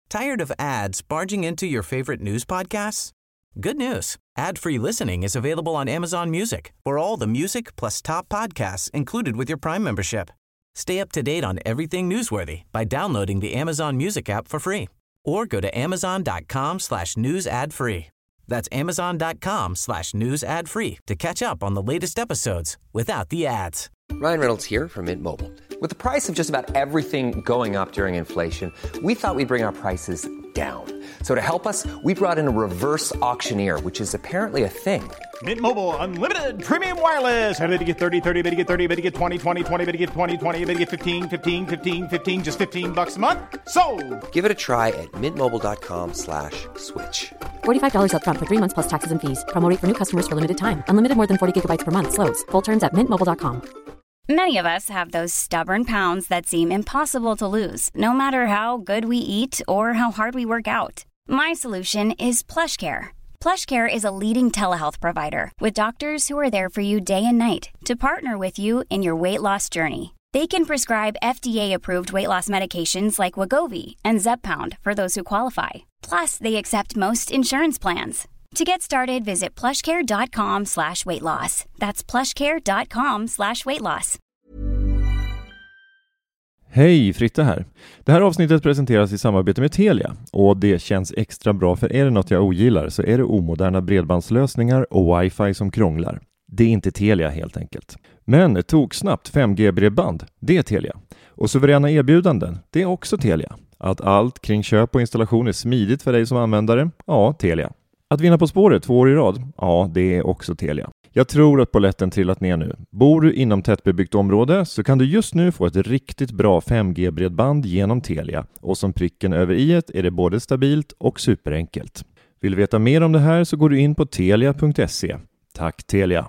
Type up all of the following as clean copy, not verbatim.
Tired of ads barging into your favorite news podcasts? Good news. Ad-free listening is available on Amazon Music for all the music plus top podcasts included with your Prime membership. Stay up to date on everything newsworthy by downloading the Amazon Music app for free or go to amazon.com/news ad free. That's amazon.com/news ad free to catch up on the latest episodes without the ads. Ryan Reynolds here from Mint Mobile. With the price of just about everything going up during inflation, we thought we'd bring our prices down. So to help us, we brought in a reverse auctioneer, which is apparently a thing. Mint Mobile Unlimited Premium Wireless. How to get 30, 30, how to get 30, how to get 20, 20, 20, how to get 20, 20, how to get 15, 15, 15, 15, just $15 a month? Sold! Give it a try at mintmobile.com/switch. $45 up front for 3 months plus taxes and fees. Promo rate for new customers for limited time. Unlimited more than 40 gigabytes per month. Slows full terms at mintmobile.com. Many of us have those stubborn pounds that seem impossible to lose, no matter how good we eat or how hard we work out. My solution is PlushCare. PlushCare is a leading telehealth provider with doctors who are there for you day and night to partner with you in your weight loss journey. They can prescribe FDA-approved weight loss medications like Wegovy and Zepbound for those who qualify. Plus, they accept most insurance plans. To get started, visit plushcare.com/weightloss. That's plushcare.com/weightloss. Hej, Fritte här. Det här avsnittet presenteras i samarbete med Telia och det känns extra bra, för är det något jag ogillar så är det omoderna bredbandslösningar och wifi som krånglar. Det är inte Telia helt enkelt. Men toksnabbt 5G-bredband, det är Telia. Och suveräna erbjudanden, det är också Telia. Att allt kring köp och installation är smidigt för dig som användare, ja, Telia. Att vinna På spåret 2 år i rad, ja, det är också Telia. Jag tror att bolletten trillat ner nu. Bor du inom tättbebyggt område så kan du just nu få ett riktigt bra 5G-bredband genom Telia. Och som pricken över i-et är det både stabilt och superenkelt. Vill du veta mer om det här så går du in på telia.se. Tack Telia!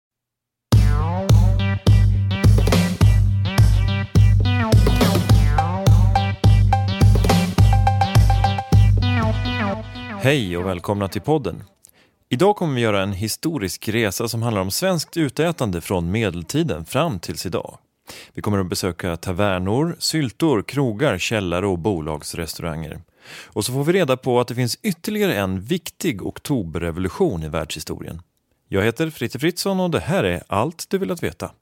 Hej och välkomna till podden. Idag kommer vi göra en historisk resa som handlar om svenskt utätande från medeltiden fram tills idag. Vi kommer att besöka tavernor, syltor, krogar, källare och bolagsrestauranger. Och så får vi reda på att det finns ytterligare en viktig oktoberrevolution i världshistorien. Jag heter Fritte Fritzson och det här är allt du vill att veta.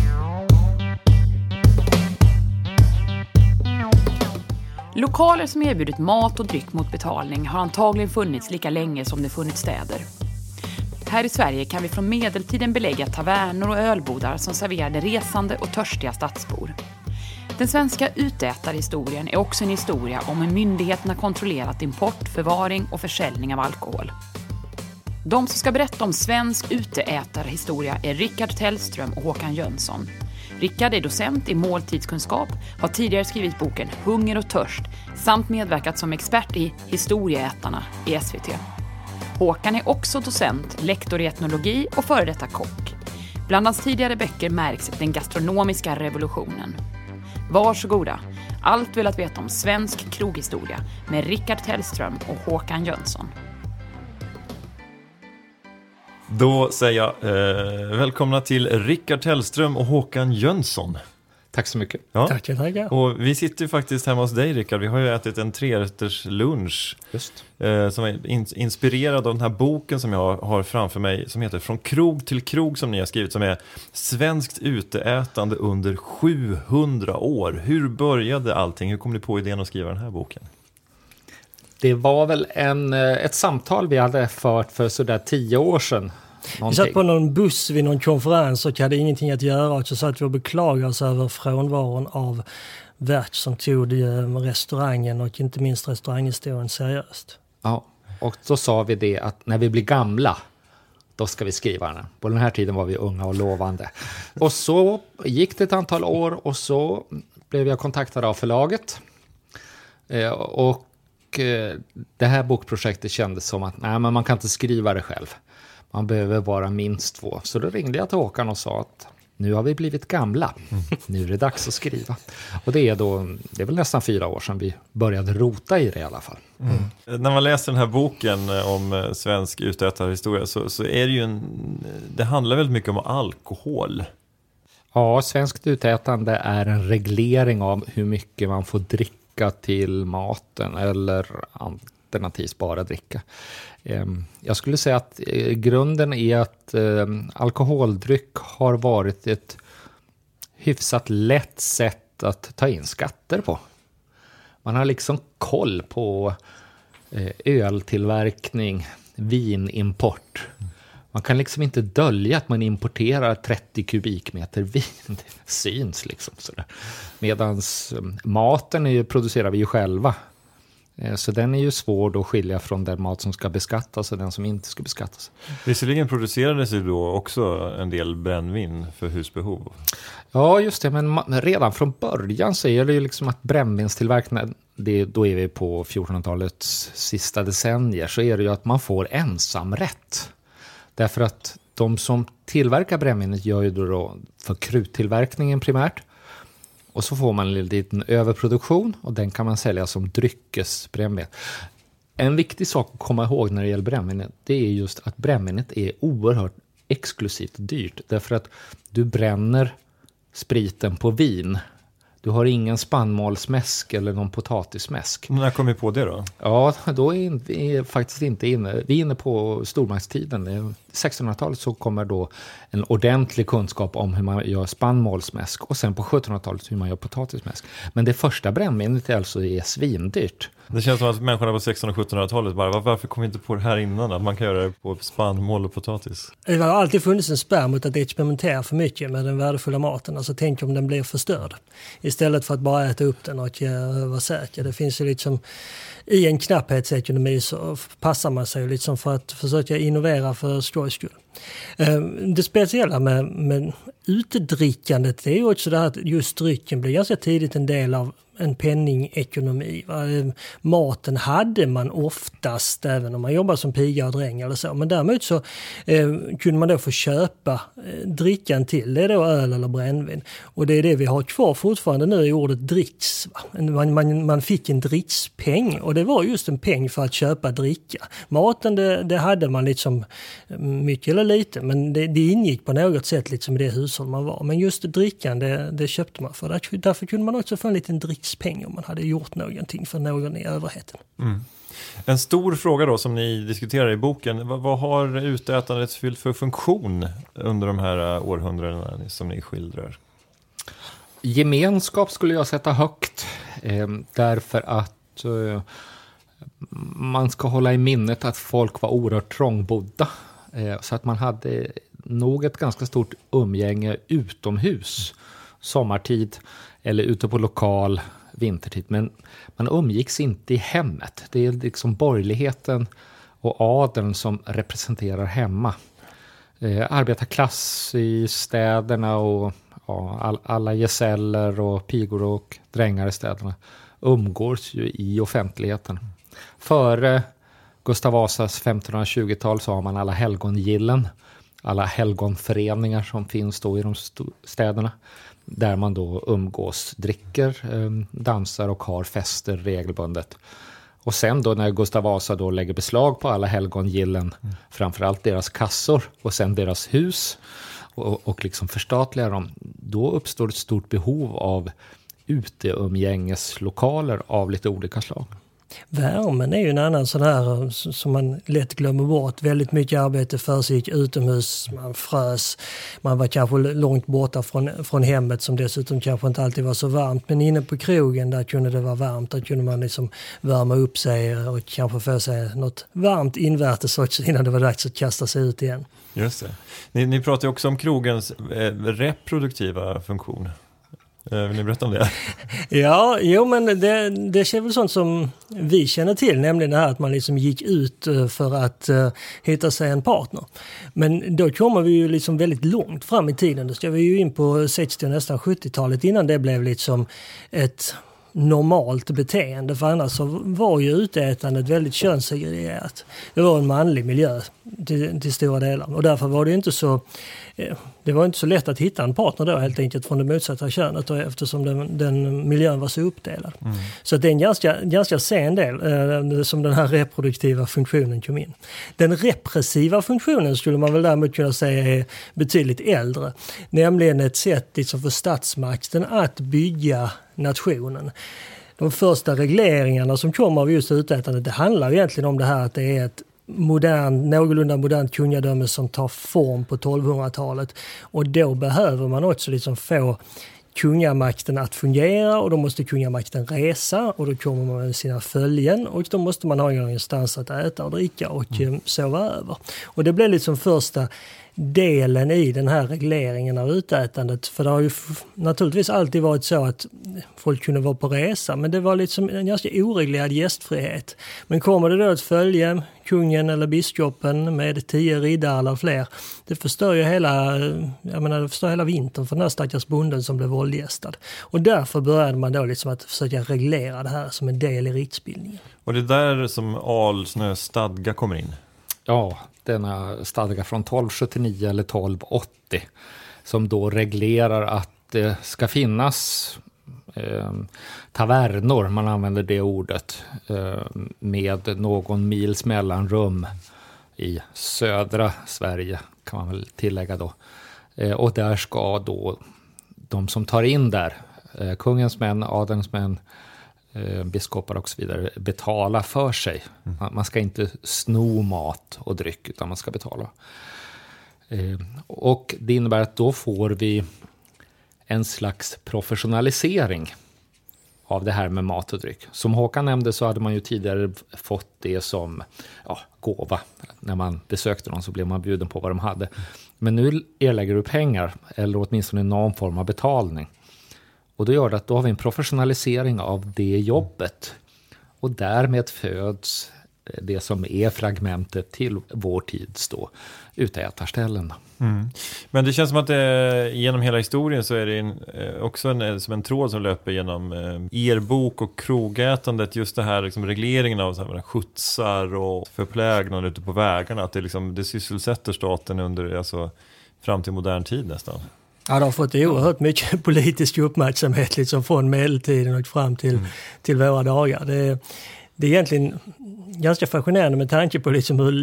Lokaler som erbjudit mat och dryck mot betalning har antagligen funnits lika länge som det funnits städer. Här i Sverige kan vi från medeltiden belägga tavernor och ölbodar som serverade resande och törstiga stadsbor. Den svenska utätarhistorien är också en historia om hur myndigheterna kontrollerat import, förvaring och försäljning av alkohol. De som ska berätta om svensk uteätarhistoria är Rickard Tellström och Håkan Jönsson. Rickard är docent i måltidskunskap, har tidigare skrivit boken Hunger och törst samt medverkat som expert i Historieätarna i SVT. Håkan är också docent, lektor i etnologi och före detta kock. Bland hans tidigare böcker märks den gastronomiska revolutionen. Varsågoda, allt vill att veta om svensk kroghistoria med Rickard Tellström och Håkan Jönsson. Då säger jag välkomna till Rickard Tellström och Håkan Jönsson. Tack så mycket. Ja. Tackar. Och vi sitter ju faktiskt hemma hos dig, Rickard. Vi har ju ätit en 3-rätters lunch. Just. Som är inspirerad av den här boken som jag har framför mig, som heter Från krog till krog, som ni har skrivit, som är svenskt uteätande under 700 år. Hur började allting? Hur kom ni på idén att skriva den här boken? Det var väl ett samtal vi hade fört för sådär 10 år sedan. Vi satt på någon buss vid någon konferens och hade ingenting att göra, och så satt vi och beklagade oss över frånvaron av värld som tog restaurangen och inte minst restauranghistorien seriöst. Ja, och då sa vi det att när vi blir gamla, då ska vi skriva den. På den här tiden var vi unga och lovande. Och så gick det ett antal år och så blev jag kontaktad av förlaget. Och det här bokprojektet kändes som att nej, men man kan inte skriva det själv. Man behöver vara minst 2. Så då ringde jag till Håkan och sa att nu har vi blivit gamla. Nu är det dags att skriva. Och det är väl nästan 4 år sedan vi började rota i det i alla fall. Mm. När man läser den här boken om svensk utätarhistoria så är det ju det handlar väldigt mycket om alkohol. Ja, svenskt utätande är en reglering av hur mycket man får dricka dricka till maten eller alternativt bara dricka. Jag skulle säga att grunden är att alkoholdryck har varit ett hyfsat lätt sätt att ta in skatter på. Man har liksom koll på öltillverkning, vinimport. Man kan liksom inte dölja att man importerar 30 kubikmeter vin. Det syns liksom sådär. Medans maten producerar vi ju själva. Så den är ju svår att skilja från den mat som ska beskattas och den som inte ska beskattas. Visserligen producerades ju då också en del brännvin för husbehov. Ja, just det. Men redan från början så är det ju liksom att brännvinstillverkningen, då är vi på 1400-talets sista decennier, så är det ju att man får ensamrätt. Därför att de som tillverkar brännvinet gör ju då för kruttillverkningen primärt. Och så får man en liten överproduktion och den kan man sälja som dryckesbrännvin. En viktig sak att komma ihåg när det gäller brännvinet, det är just att brännvinet är oerhört exklusivt dyrt. Därför att du bränner spriten på vin. Du har ingen spannmålsmäsk eller någon potatismäsk. När kom vi på det då? Ja, då är vi faktiskt inte inne. Vi är inne på stormaktstiden. I 1600-talet så kommer då en ordentlig kunskap om hur man gör spannmålsmäsk. Och sen på 1700-talet hur man gör potatismäsk. Men det första brännvinet alltså är svindyrt. Det känns som att människorna på 1600- och 1700-talet bara, varför kom vi inte på det här innan? Att man kan göra det på spannmål och potatis. Det har alltid funnits en spärr mot att experimentera för mycket med den värdefulla maten. Alltså tänk om den blir förstörd. Istället för att bara äta upp den och vara säker. Det finns ju liksom, i en knapphetsekonomi så passar man sig liksom för att försöka innovera för skojs skull. Det speciella med utedrickandet är ju också det här att just drycken blir ganska tidigt en del av en penningekonomi. Maten hade man oftast, även om man jobbar som piga och dräng eller så. Men däremot så kunde man då få köpa drickan till. Det är då öl eller brännvin. Och det är det vi har kvar fortfarande nu i ordet dricks. Man fick en drickspeng och det var just en peng för att köpa dricka. Maten det hade man liksom mycket eller lite, men det ingick på något sätt liksom i det hushåll man var. Men just drickan det köpte man för. Därför kunde man också få en liten drickspeng om man hade gjort någonting för någon i överheten. Mm. En stor fråga då som ni diskuterar i boken, vad har utätandet fyllt för funktion under de här århundradena som ni skildrar? Gemenskap skulle jag sätta högt, därför att man ska hålla i minnet att folk var oerhört trångbodda. Så att man hade nog ett ganska stort umgänge utomhus sommartid eller ute på lokal vintertid. Men man umgicks inte i hemmet. Det är liksom borgerligheten och adeln som representerar hemma. Arbetarklass i städerna och alla gesäller och pigor och drängar i städerna umgås ju i offentligheten. Före Gustav Vasas 1520-tal så har man alla helgongillen, alla helgonföreningar som finns då i de städerna, där man då umgås, dricker, dansar och har fester regelbundet. Och sen då när Gustav Vasa då lägger beslag på alla helgongillen, framförallt deras kassor och sen deras hus och liksom förstatligar dem, då uppstår ett stort behov av uteumgängeslokaler av lite olika slag. Värmen är ju en annan sån här som man lätt glömmer bort. Väldigt mycket arbete för sig utomhus, man frös, man var kanske långt borta från hemmet som dessutom kanske inte alltid var så varmt. Men inne på krogen där kunde det vara varmt, där kunde man liksom värma upp sig och kanske få sig något varmt invärtes också innan det var dags att kasta sig ut igen. Just det. Ni pratar ju också om krogens reproduktiva funktion. Vill ni berätta om det? Ja, men det är väl sånt som vi känner till, nämligen det här att man liksom gick ut för att hitta sig en partner. Men då kommer vi ju liksom väldigt långt fram i tiden. Då ska vi ju in på 60- och nästan 70-talet innan det blev liksom ett normalt beteende, för annars så var ju utätandet väldigt könssegregerat. Det var en manlig miljö till stora delar och därför var det inte så lätt att hitta en partner då helt enkelt från det motsatta könet, och eftersom den miljön var så uppdelad. Mm. Så det är en ganska sen del som den här reproduktiva funktionen kom in. Den repressiva funktionen skulle man väl däremot kunna säga är betydligt äldre, nämligen ett sätt liksom för statsmakten att bygga nationen. de första regleringarna som kommer av just utätandet, det handlar egentligen om det här att det är ett någorlunda modernt kungadöme som tar form på 1200-talet. Och då behöver man också liksom få kungamakten att fungera, och då måste kungamakten resa, och då kommer man med sina följen, och då måste man ha någonstans att äta och dricka och sova över. Och det blev liksom första delen i den här regleringen av utätandet, för det har ju naturligtvis alltid varit så att folk kunde vara på resa, men det var liksom en ganska oreglerad gästfrihet. Men kommer det då ett följe, kungen eller biskopen med 10 riddare eller fler, det förstör ju hela vintern för den här stackars bonden som blev våldgästad. Och därför började man då liksom att försöka reglera det här som en del i riksbildningen. Och det är där som Alsnö stadga kommer in? Ja, denna stadga från 1279 eller 1280 som då reglerar att det ska finnas tavernor, man använder det ordet, med någon mils mellanrum i södra Sverige, kan man väl tillägga då. Och där ska då de som tar in där, kungens män, adelns män, biskopar och så vidare, betala för sig. Man ska inte sno mat och dryck, utan man ska betala. Och det innebär att då får vi en slags professionalisering av det här med mat och dryck. Som Håkan nämnde så hade man ju tidigare fått det som gåva. När man besökte någon så blev man bjuden på vad de hade. Men nu erlägger du pengar, eller åtminstone någon form av betalning. Och då gör det att då har vi en professionalisering av det jobbet. Och därmed föds det som är fragmentet till vår tids då utätarställen. Men det känns som att genom hela historien så är det också som en tråd som löper genom er bok och krogätandet, just det här liksom regleringen av så här, skjutsar och förplägnad ute på vägarna, att det sysselsätter staten under fram till modern tid nästan. Ja, de har fått oerhört mycket politisk uppmärksamhet liksom från medeltiden och fram till våra dagar. Det är egentligen ganska fascinerande med tanke på liksom hur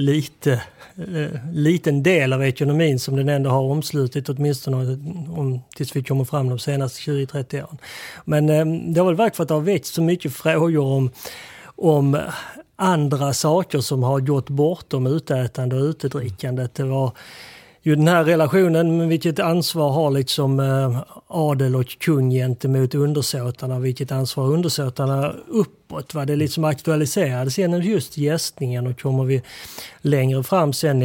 liten del av ekonomin som den ändå har omslutit, åtminstone tills vi kommer fram de senaste 20-30 åren. Men det har väl varit för att det har växt så mycket frågor om andra saker som har gått bortom utätande och utedrickandet. Det var ju den här relationen med vilket ansvar har liksom adel och kung gentemot undersåtarna, vilket ansvar undersåtarna uppåt. Det liksom aktualiserades genom just gästningen, och kommer vi längre fram sen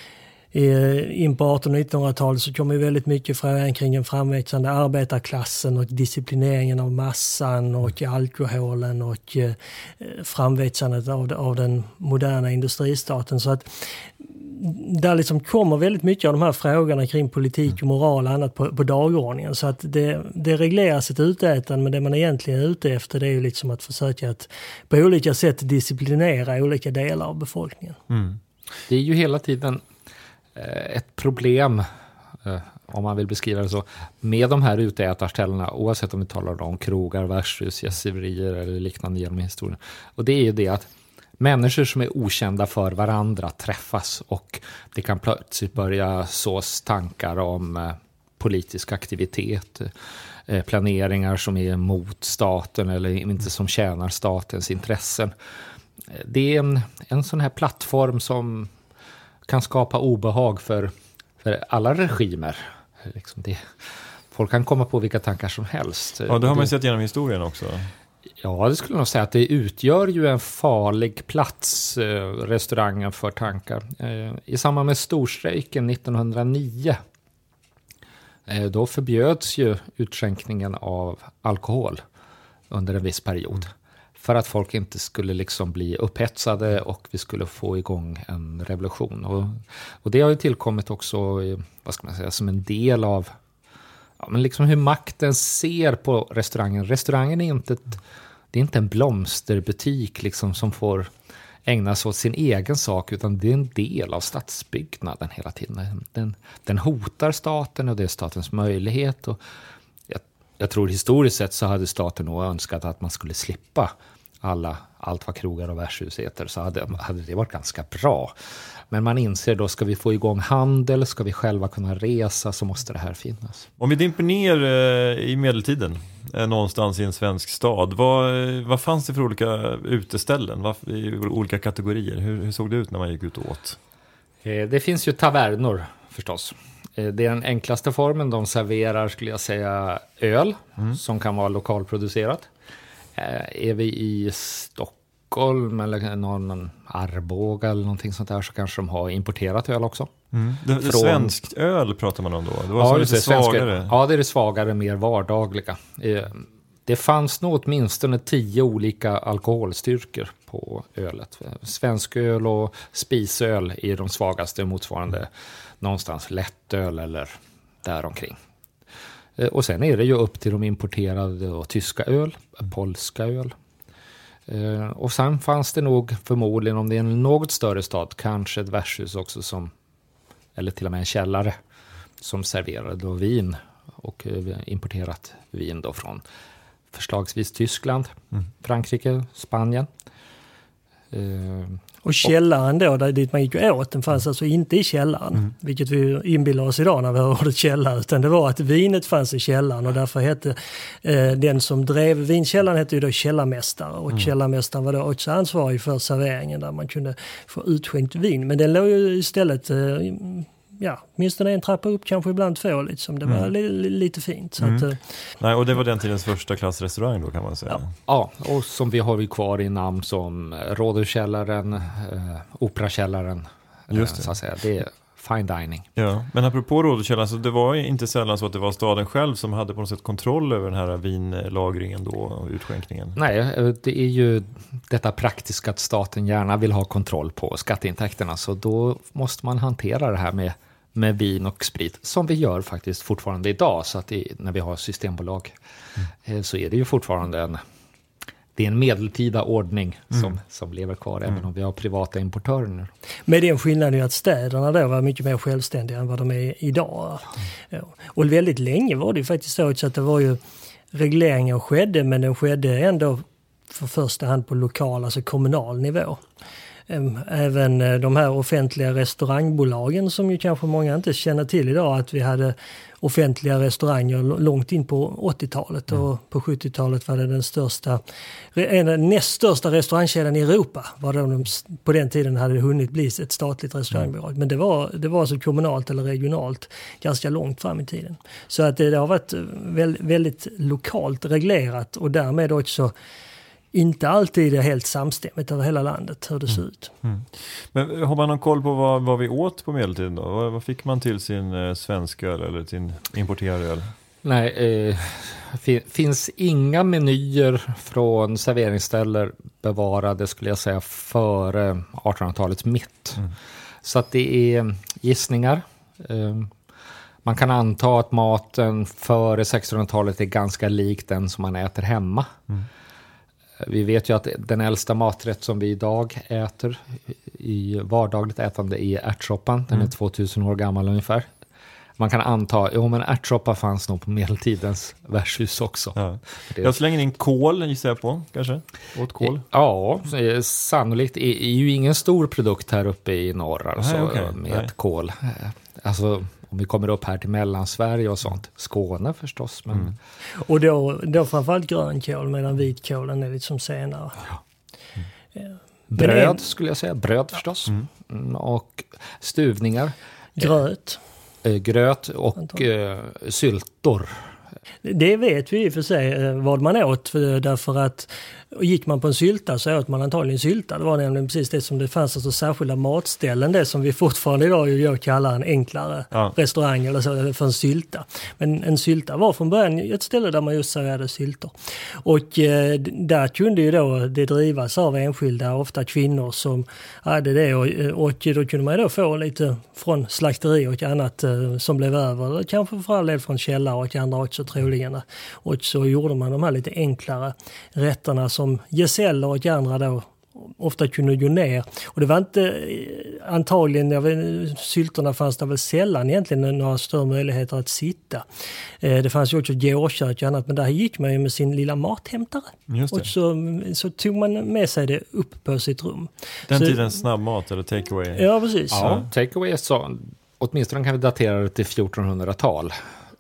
in på 1800-1900-talet så kommer väldigt mycket frågan kring den framväxande arbetarklassen och disciplineringen av massan och alkoholen och framväxandet av den moderna industristaten. Så att där liksom kommer väldigt mycket av de här frågorna kring politik och moral och annat på dagordningen. Så att det regleras ett utätande, men det man egentligen är ute efter det är ju liksom att försöka att på olika sätt disciplinera olika delar av befolkningen. Det är ju hela tiden ett problem, om man vill beskriva det så, med de här utätarställena, oavsett om vi talar om krogar, värdshus, gästseverier eller liknande genom historien. Och det är ju det att människor som är okända för varandra träffas, och det kan plötsligt börja sås tankar om politisk aktivitet, planeringar som är mot staten eller inte som tjänar statens intressen. Det är en sån här plattform som kan skapa obehag för alla regimer. Folk kan komma på vilka tankar som helst. Ja, det har man sett genom historien också. Ja, det skulle jag nog säga att det utgör ju en farlig plats, restaurangen, för tankar. I samband med storstrejken 1909 då förbjöds ju utskänkningen av alkohol under en viss period. För att folk inte skulle liksom bli upphetsade och vi skulle få igång en revolution. Och det har ju tillkommit också, vad ska man säga, som en del av men liksom hur makten ser på restaurangen. Restaurangen är inte en blomsterbutik liksom som får ägna sig åt sin egen sak, utan det är en del av stadsbyggnaden hela tiden. Den hotar staten och det är statens möjlighet. Och jag tror historiskt sett så hade staten nog önskat att man skulle slippa allt vad krogar och värdshus heter, så hade det varit ganska bra. Men man inser då, ska vi få igång handel, ska vi själva kunna resa, så måste det här finnas. Om vi dimper ner i medeltiden, någonstans i en svensk stad. Vad fanns det för olika uteställen? I olika kategorier? Hur såg det ut när man gick ut och åt? Det finns ju tavernor förstås. Det är den enklaste formen. De serverar, skulle jag säga, öl som kan vara lokalproducerat. Är vi i Stockholm eller någon Arboga eller någonting sånt där, så kanske de har importerat öl också. Svenskt öl pratar man om då? Det var lite svagare. Ja, det är det svagare, mer vardagliga. Det fanns nog åtminstone 10 olika alkoholstyrkor på ölet. Svensk öl och spisöl är de svagaste, motsvarande någonstans lättöl eller däromkring. Och sen är det ju upp till de importerade och tyska öl, polska öl. Och sen fanns det nog förmodligen, om det är en något större stad, kanske ett värdshus också eller till och med en källare som serverade då vin och importerat vin då från förslagsvis Tyskland, Frankrike, Spanien. Och källaren då, dit man gick och åt, den fanns alltså inte i källaren, vilket vi inbillar oss idag när vi hör ordet källare, utan det var att vinet fanns i källaren, och därför hette den som drev vinkällaren hette ju då källarmästare, och källarmästaren var då också ansvarig för serveringen där man kunde få utskänkt vin. Men den låg ju istället minst en trappa upp, kanske ibland 2, liksom. Det var lite fint. Så att, nej, och det var den tidens första klassrestaurang då, kan man säga. Ja, och som vi har kvar i namn som Rådhuskällaren, Operakällaren. Just det. Så att säga. Det är fine dining. Ja, men apropå Rådhuskällaren, så det var inte sällan så att det var staden själv som hade på något sätt kontroll över den här vinlagringen då och utskänkningen. Nej, det är ju detta praktiska att staten gärna vill ha kontroll på skatteintäkterna, så då måste man hantera det här med vin och sprit, som vi gör faktiskt fortfarande idag. Så att när vi har systembolag så är det ju fortfarande det är en medeltida ordning som lever kvar, även om vi har privata importörer nu. Med den skillnaden att städerna då var mycket mer självständiga än vad de är idag. Ja. Och väldigt länge var det ju faktiskt så att det var ju regleringar skedde, men den skedde ändå för första hand på lokal, alltså kommunal nivå. Även de här offentliga restaurangbolagen, som ju kanske många inte känner till idag, att vi hade offentliga restauranger långt in på 80-talet, och på 70-talet var det den näst största restaurangkedjan i Europa, var de på den tiden hade hunnit bli ett statligt restaurangbolag. Men det var alltså kommunalt eller regionalt ganska långt fram i tiden. Så att det har varit väldigt lokalt reglerat, och därmed också inte alltid är helt samstämmigt över hela landet hur det ser ut. Men har man någon koll på vad vi åt på medeltiden då? Vad fick man till sin svenska öl eller sin importerade öl? Nej, finns inga menyer från serveringsställen bevarade, skulle jag säga, före 1800-talets mitt. Så att det är gissningar. Man kan anta att maten före 1600-talet är ganska lik den som man äter hemma. Vi vet ju att den äldsta maträtt som vi idag äter i vardagligt ätande är ärtsoppan. Den är 2000 år gammal ungefär. Man kan anta, men ärtsoppa fanns nog på medeltidens värdshus också. Ja. Jag slänger in kål, gissar jag på, kanske? Åt kål? Ja, sannolikt. Det är ju ingen stor produkt här uppe i norr med kål. Alltså, om vi kommer upp här till Mellansverige och sånt. Skåne förstås. Men... Och då framförallt grönkål, medan vitkålen är lite som senare. Bröd skulle jag säga. Bröd förstås. Och stuvningar. Gröt och syltor. Det vet vi i och för sig vad man åt, därför att gick man på en sylta så åt man antagligen sylta. Det var nämligen precis det som det fanns, alltså särskilda matställen, det som vi fortfarande idag kallar en enklare restaurang eller så, för en sylta. Men en sylta var från början ett ställe där man just serverade syltor. Och där kunde ju då det drivas av enskilda, ofta kvinnor som hade det, och då kunde man då få lite från slakteri och annat som blev över, kanske för all del från källare och andra också troligen. Och så gjorde man de här lite enklare rätterna som gesäller och andra då ofta kunde gå ner. Och det var inte antagligen, syltorna fanns det väl sällan egentligen några större möjligheter att sitta. Det fanns ju också gårdkök och annat, men där gick man ju med sin lilla mathämtare. Och så tog man med sig det upp på sitt rum. Den tiden snabbmat eller takeaway? Ja, precis. Ja, takeaway så åtminstone kan vi datera det till 1400-tal.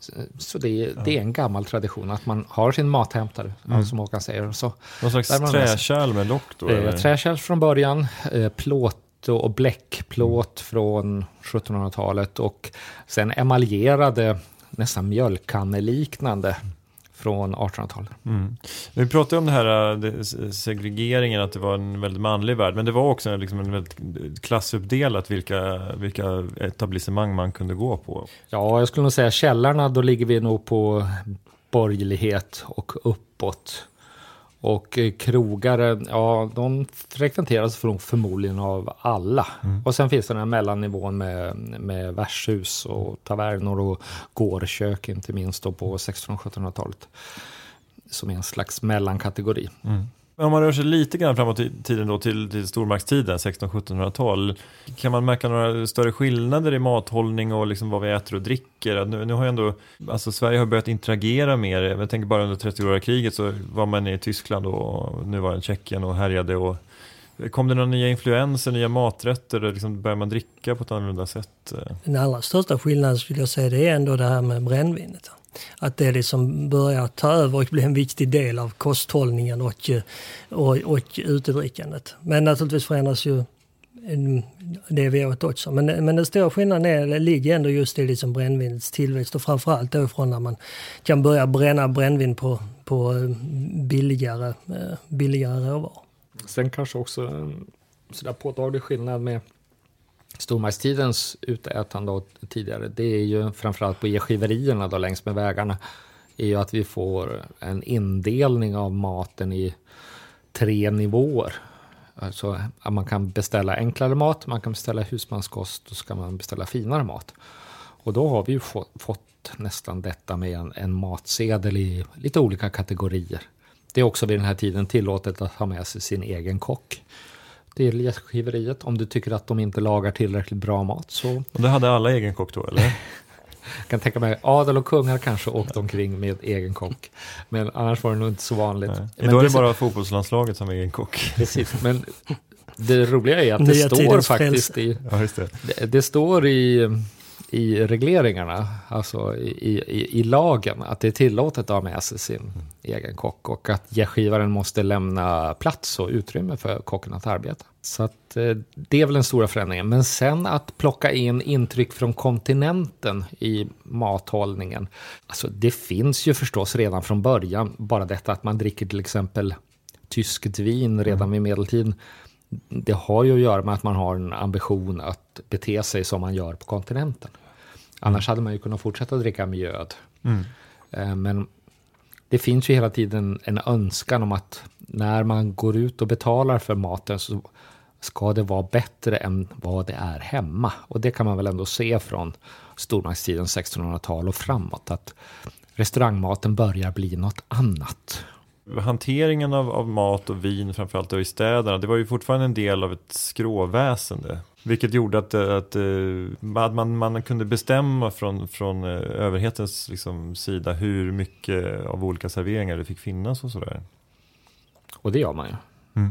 Så det är en gammal tradition att man har sin mathämtare, som Håkan säger. Så någon slags träkärl med lock då? Träkärl från början, plåt och bläckplåt från 1700-talet och sen emaljerade, nästan mjölkkanneliknande från 1800-talet. Vi pratade om det här segregeringen, att det var en väldigt manlig värld, men det var också liksom en väldigt klassuppdelat vilka etablissemang man kunde gå på. Ja, jag skulle nog säga källarna, då ligger vi nog på borgerlighet och uppåt. Och krogare, ja, de frekventeras förmodligen av alla. Och sen finns det den här mellannivån med värdshus och tavernor och gårdkök, inte minst då på 1600-1700-talet. Som är en slags mellankategori. Om man rör sig lite grann framåt i tiden då till stormaktstiden, 1600-1700-tal, kan man märka några större skillnader i mathållning och liksom vad vi äter och dricker? Nu har ju ändå, alltså Sverige har börjat interagera mer. Jag tänker bara under 30-åriga kriget så var man i Tyskland och nu var det Tjeckien och härjade. Och kom det några nya influenser, nya maträtter? Liksom börjar man dricka på ett annorlunda sätt? Den allra största skillnaden skulle jag säga, det är ändå det här med brännvinet. Att det liksom börjar ta över och bli en viktig del av kosthållningen och utedrickandet. Men naturligtvis förändras ju det vi åt också. Men den stora skillnaden ligger ändå just i liksom brännvinets tillväxt och framförallt då från när man kan börja bränna brännvin på billigare råvaror. Sen kanske också en sådär påtaglig skillnad med stormaktstidens utätande och tidigare, det är ju framförallt på e-skiverierna då längs med vägarna, är ju att vi får en indelning av maten i 3 nivåer. Alltså att man kan beställa enklare mat, man kan beställa husmanskost och ska man beställa finare mat. Och då har vi ju fått nästan detta med en matsedel i lite olika kategorier. Det är också vid den här tiden tillåtet att ha med sig sin egen kock. Det är läskiveriet. Om du tycker att de inte lagar tillräckligt bra mat så... Och det hade alla egen kock då, eller? Jag kan tänka mig, adel och kungar kanske åkte omkring med egen kock. Men annars var det nog inte så vanligt. Men idag är det bara fotbollslandslaget som är egen kock. Precis, men det roliga är att det står faktiskt det står i regleringarna, alltså i lagen, att det är tillåtet att ha med sig sin egen kock och att gästgivaren måste lämna plats och utrymme för kocken att arbeta. Så att det är väl den stora förändringen. Men sen att plocka in intryck från kontinenten i mathållningen. Alltså det finns ju förstås redan från början, bara detta att man dricker till exempel tyskt vin redan vid medeltiden. Det har ju att göra med att man har en ambition att bete sig som man gör på kontinenten. Annars hade man ju kunnat fortsätta dricka mjöd. Men det finns ju hela tiden en önskan om att när man går ut och betalar för maten så ska det vara bättre än vad det är hemma. Och det kan man väl ändå se från stormaktstiden 1600-tal och framåt. Att restaurangmaten börjar bli något annat. Hanteringen av mat och vin, framförallt i städerna, det var ju fortfarande en del av ett skråväsende. Vilket gjorde att man kunde bestämma från överhetens liksom sida hur mycket av olika serveringar det fick finnas och sådär. Och det gör man ju.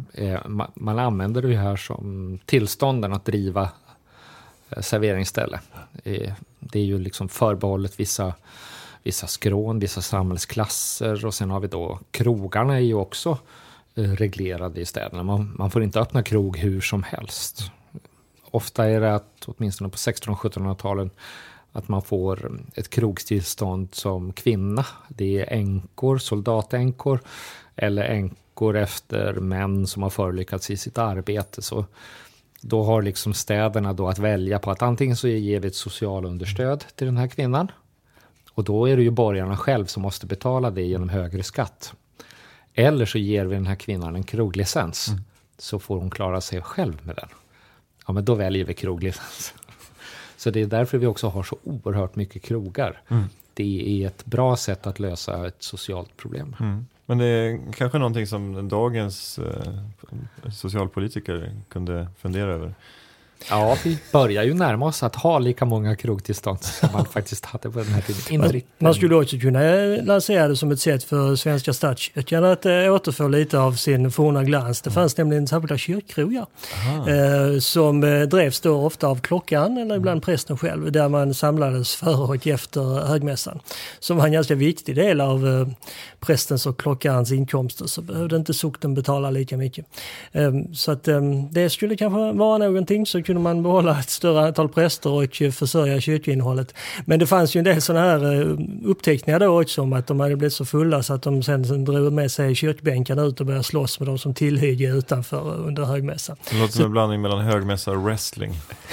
Man använder det här som tillstånden att driva serveringsställe. Det är ju liksom förbehållet vissa skrån, vissa samhällsklasser, och sen har vi då krogarna är ju också reglerade i städerna. Man får inte öppna krog hur som helst. Ofta är det att, åtminstone på 1600-1700-talen, att man får ett krogstillstånd som kvinna. Det är änkor, soldatänkor eller änkor efter män som har förolyckats i sitt arbete. Så då har liksom städerna då att välja på att antingen så ger vi ett socialunderstöd till den här kvinnan. Och då är det ju borgarna själv som måste betala det genom högre skatt. Eller så ger vi den här kvinnan en kroglicens. Så får hon klara sig själv med den. Ja, men då väljer vi kroglicens. Så det är därför vi också har så oerhört mycket krogar. Det är ett bra sätt att lösa ett socialt problem. Men det är kanske någonting som dagens socialpolitiker kunde fundera över. Ja, vi börjar ju närma oss att ha lika många krogtillstånd som man faktiskt hade på den här tiden. Man skulle också kunna lansera det som ett sätt för svenska statskyrkan att återfå lite av sin forna glans. Det fanns nämligen särskilda kyrkkrogar som drevs då ofta av klockan eller ibland prästen själv, där man samlades före och efter högmässan. Som var en ganska viktig del av prästens och klockans inkomster, så behövde inte sokten betala lika mycket. Så att det skulle kanske vara någonting, så kunde man behålla ett större antal präster och försörja kyrkoinnehållet. Men det fanns ju en del sådana här uppteckningar då också om att de hade blivit så fulla så att de sen drog med sig kyrkbänkarna ut och började slåss med de som tillhygge utanför under högmässan. Det låter som en blandning mellan högmässa och wrestling.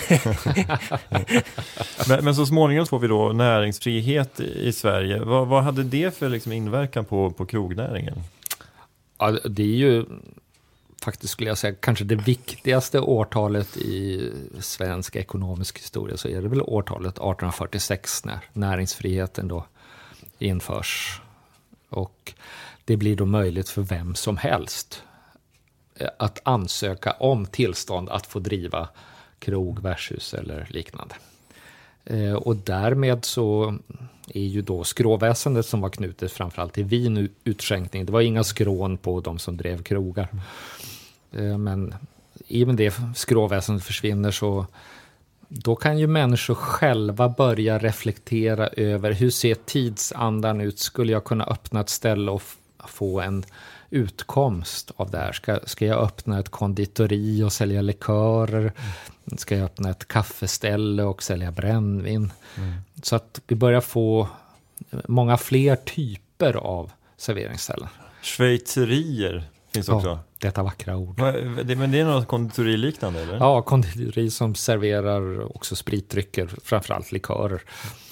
men så småningom får vi då näringsfrihet i Sverige. Vad hade det för liksom inverkan på krognäringen? Ja, det är ju faktiskt, skulle jag säga, kanske det viktigaste årtalet i svensk ekonomisk historia, så är det väl årtalet 1846 när näringsfriheten då införs. Och det blir då möjligt för vem som helst att ansöka om tillstånd att få driva krog, värdshus eller liknande. Och därmed så är ju då skråväsendet, som var knutet framförallt till vinutskänkning. Det var inga skrån på de som drev krogar. Men i och med det skråväsendet försvinner, så då kan ju människor själva börja reflektera över hur ser tidsandan ut? Skulle jag kunna öppna ett ställe och få en utkomst av det här? Ska jag öppna ett konditori och sälja likörer? Ska jag öppna ett kaffeställe och sälja brännvin? Så att vi börjar få många fler typer av serveringsställen. Schweizerier finns också. Ja, detta vackra ord. Men det är något konditoriliknande, eller? Ja, konditori som serverar också spritdrycker, framförallt likörer.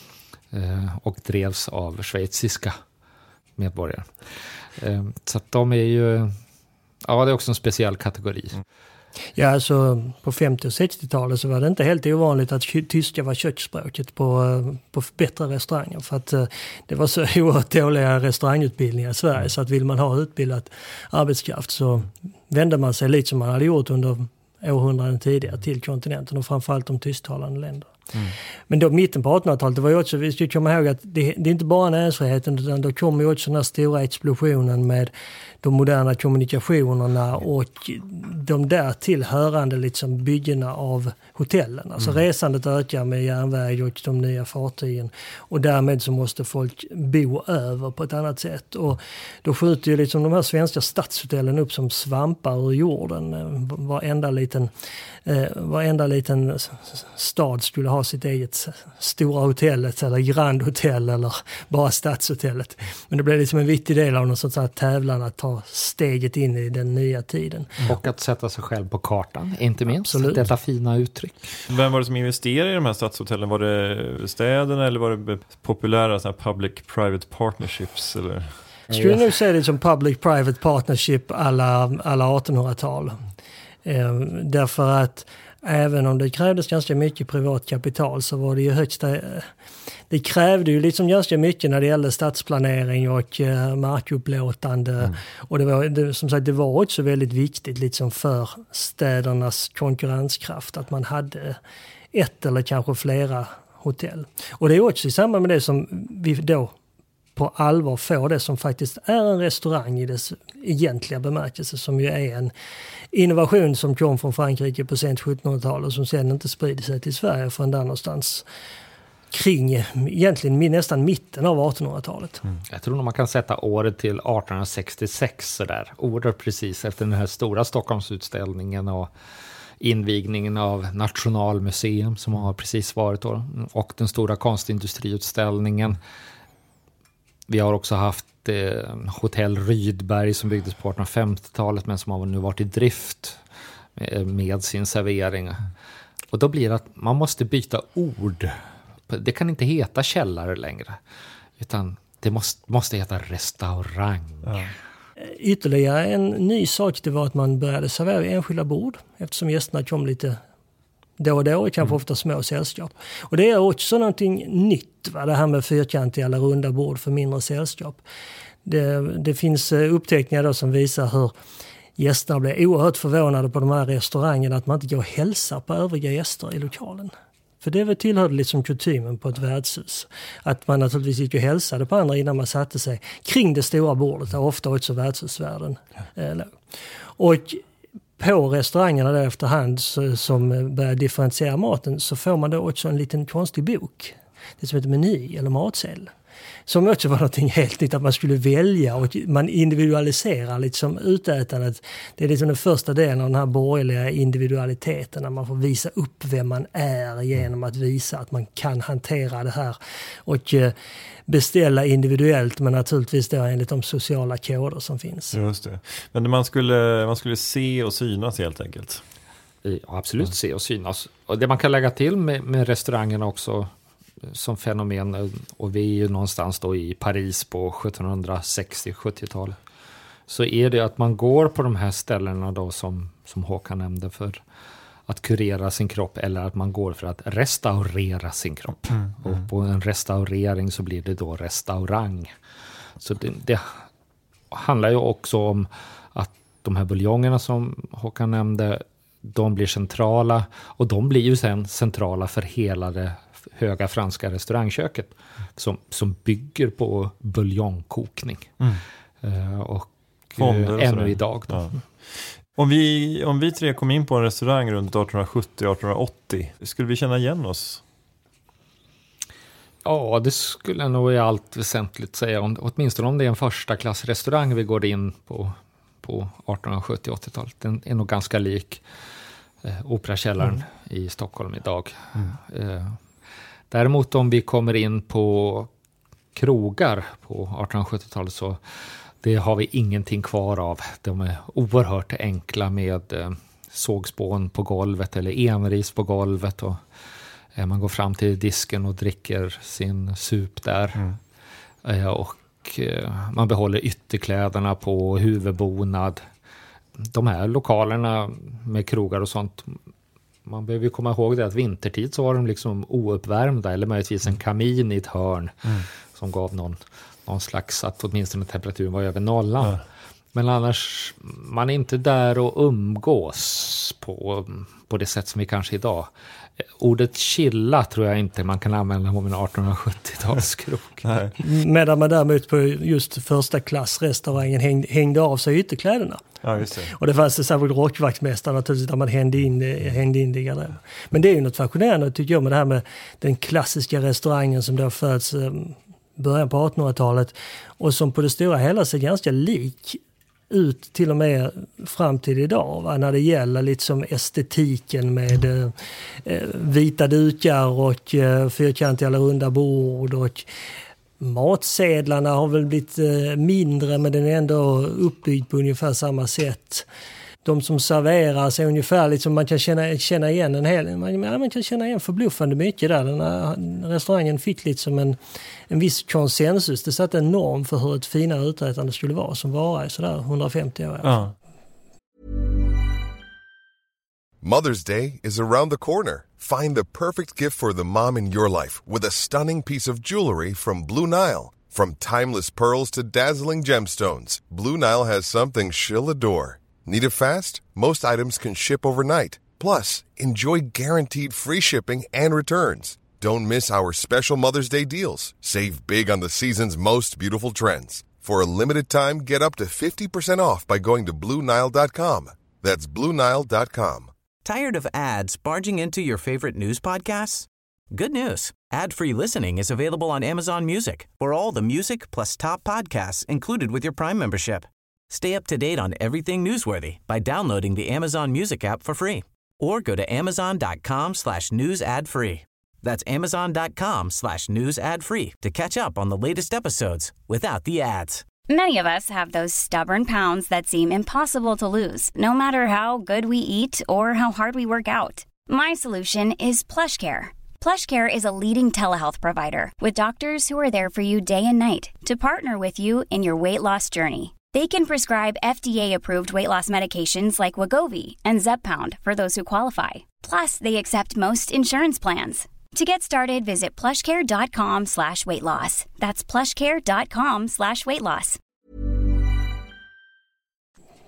Och drevs av schweiziska medborgare. Så att de är ju... Ja, det är också en speciell kategori. Ja, alltså på 50- och 60-talet så var det inte helt ovanligt att tyska var köksspråket på bättre restauranger. För att det var så oerhört dåliga restaurangutbildningar i Sverige. Så att vill man ha utbildat arbetskraft så vände man sig lite som man hade gjort under århundraden tidigare till kontinenten och framförallt de tysktalande länder. Men då mitten på 1800-talet, det var ju också, vi ska komma ihåg att det är inte bara näringsfriheten, utan då kommer ju också den här stora explosionen med de moderna kommunikationerna och de där tillhörande liksom byggena av hotellen. Alltså resandet ökar med järnväg och de nya fartygen, och därmed så måste folk bo över på ett annat sätt. Och då skjuter ju liksom de här svenska stadshotellen upp som svampar ur jorden. Varenda liten stad skulle ha sitt eget stora hotellet eller Grand Hotel eller bara stadshotellet. Men det blev liksom en viktig del av någon sån här tävlan att ta steget in i den nya tiden. Och att sätta sig själv på kartan, inte minst. Absolut. Detta fina uttryck. Vem var det som investerade i de här stadshotellen? Var det städerna eller var det populära public-private partnerships? Eller? Jag skulle nog säga det som public-private partnership alla 1800-tal. Därför att även om det krävdes ganska mycket privat kapital så var det ju det krävde ju liksom ganska mycket när det gällde stadsplanering och markupplåtande. Och som sagt, det var också väldigt viktigt liksom för städernas konkurrenskraft att man hade ett eller kanske flera hotell. Och det är också i samband med det som vi då på allvar får det som faktiskt är en restaurang i dess egentliga bemärkelse, som ju är en innovation som kom från Frankrike på sent 1700-tal och som sen inte sprider sig till Sverige förrän där någonstans kring egentligen nästan mitten av 1800-talet. Jag tror nog man kan sätta året till 1866 sådär, oerhört precis efter den här stora Stockholmsutställningen och invigningen av Nationalmuseum som har precis varit då, och den stora konstindustriutställningen. Vi har också haft Hotell Rydberg som byggdes på 1850-talet men som har nu varit i drift med sin servering. Och då blir det att man måste byta ord. Det kan inte heta källare längre, utan det måste heta restaurang. Ja. Ytterligare en ny sak, det var att man började servera enskilda bord eftersom gästerna kom lite då och då, kanske ofta små sällskap. Och det är också någonting nytt, va? Det här med fyrkantiga eller runda bord för mindre sällskap. Det finns uppteckningar då som visar hur gästerna blev oerhört förvånade på de här restaurangerna att man inte går och hälsar på övriga gäster i lokalen. För det tillhörde liksom kutymen på ett värdshus. Att man naturligtvis gick och hälsade på andra innan man satte sig kring det stora bordet där ofta också värdshusvärden låg. Och på restaurangerna där efterhand som börjar differentiera maten så får man då också en liten konstig bok. Det som heter meny eller matsedel. Som också var någonting helt nytt att man skulle välja och man individualiserar liksom utätandet. Det är liksom den första delen av den här borgerliga individualiteten när man får visa upp vem man är genom att visa att man kan hantera det här och beställa individuellt men naturligtvis då enligt de sociala koder som finns. Just det. Men man skulle se och synas helt enkelt. Ja, absolut se och synas. Och det man kan lägga till med restaurangerna också som fenomen, och vi är ju någonstans då i Paris på 1760-70-tal, så är det att man går på de här ställena då som Håkan nämnde för att kurera sin kropp eller att man går för att restaurera sin kropp. Och på en restaurering så blir det då restaurang. Så det handlar ju också om att de här buljongerna som Håkan nämnde, de blir centrala och de blir ju sen centrala för hela det höga franska restaurangköket som bygger på buljongkokning. Och ännu idag då. Ja. Om vi tre kom in på en restaurang runt 1870-1880, skulle vi känna igen oss? Ja, det skulle jag nog i allt väsentligt säga. Åtminstone om det är en första klassrestaurang vi går in på 1870-80-talet. Den är nog ganska lik Operakällaren i Stockholm idag. Däremot om vi kommer in på krogar på 1870-talet så det har vi ingenting kvar av. De är oerhört enkla med sågspån på golvet eller enris på golvet och man går fram till disken och dricker sin sup där. Och man behåller ytterkläderna på huvudbonad. De här lokalerna med krogar och sånt, man behöver ju komma ihåg det att vintertid så var de liksom ouppvärmda eller möjligtvis en kamin i ett hörn som gav någon slags att åtminstone temperaturen var över nollan. Men annars, man är inte där och umgås på det sätt som vi kanske idag. Ordet chilla tror jag inte man kan använda om en 1870-talskrok. Medan man däremot på just första klassrestaurangen hängde av sig ytterkläderna. Ja, just det. Och det fanns en särskild rockvaktmästare naturligtvis där man hängde in det i garderoben. Men det är ju något fascinerande tycker jag med det här med den klassiska restaurangen som då föds början på 1800-talet och som på det stora hela ser ganska lik ut till och med fram till idag, va? När det gäller liksom estetiken med vita dukar och fyrkantiga eller runda bord och matsedlarna har väl blivit mindre men den är ändå uppbyggd på ungefär samma sätt. De som serveras är ungefär liksom man kan känna igen man kan känna igen förbluffande mycket där. Den här restaurangen fick liksom en viss konsensus. Det satte en norm för hur ett finare utätande skulle vara som var i sådär 150 år. Ja. Mother's Day is around the corner. Find the perfect gift for the mom in your life with a stunning piece of jewelry from Blue Nile. From timeless pearls to dazzling gemstones, Blue Nile has something she'll adore. Need it fast? Most items can ship overnight. Plus, enjoy guaranteed free shipping and returns. Don't miss our special Mother's Day deals. Save big on the season's most beautiful trends. For a limited time, get up to 50% off by going to BlueNile.com. That's BlueNile.com. Tired of ads barging into your favorite news podcasts? Good news. Ad-free listening is available on Amazon Music for all the music plus top podcasts included with your Prime membership. Stay up to date on everything newsworthy by downloading the Amazon Music app for free or go to amazon.com/news ad free. That's amazon.com/news ad free to catch up on the latest episodes without the ads. Many of us have those stubborn pounds that seem impossible to lose, no matter how good we eat or how hard we work out. My solution is PlushCare. PlushCare is a leading telehealth provider with doctors who are there for you day and night to partner with you in your weight loss journey. They can prescribe FDA-approved weight loss medications like Wegovy and Zepbound for those who qualify. Plus, they accept most insurance plans. To get started, visit plushcare.com/weightloss. That's plushcare.com/weightloss.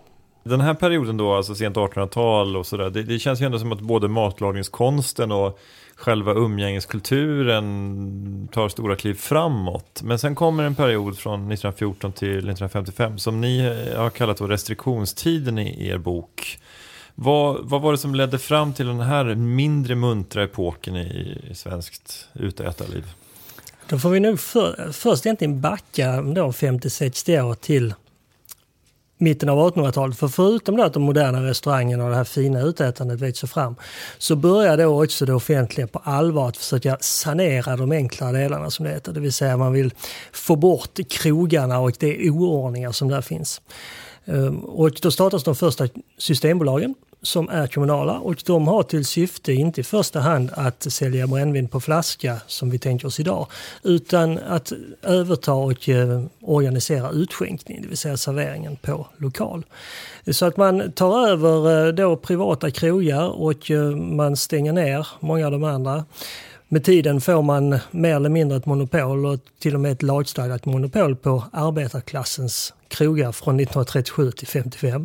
Den här perioden då, alltså sent 1800-tal och sådär, det känns ju ändå som att både matlagningskonsten och själva umgängeskulturen tar stora kliv framåt. Men sen kommer en period från 1914 till 1955 som ni har kallat då restriktionstiden i er bok. Vad var det som ledde fram till den här mindre muntra epoken i svenskt utätarliv? Då får vi nog först egentligen backa då 50-60 år till mitten av 1800-talet. För förutom det att de moderna restaurangerna och det här fina utätandet växer fram, så börjar då också det offentliga på allvar att försöka sanera de enklare delarna, som det heter. Det vill säga man vill få bort krogarna och det oordningar som där finns. Och då startas de första systembolagen som är kommunala, och de har till syfte inte i första hand att sälja brännvin på flaska som vi tänker oss idag, utan att överta och organisera utskänkning, det vill säga serveringen på lokal. Så att man tar över då privata krogar och man stänger ner många av de andra. Med tiden får man mer eller mindre ett monopol, och till och med ett lagstadgat monopol på arbetarklassens krogar från 1937 till 1955.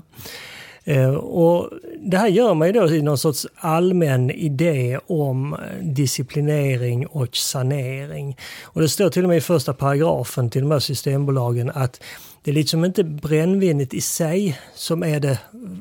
Och det här gör man ju då i någon sorts allmän idé om disciplinering och sanering. Och det står till och med i första paragrafen till de här systembolagen att det är liksom inte brännvinet i sig som är det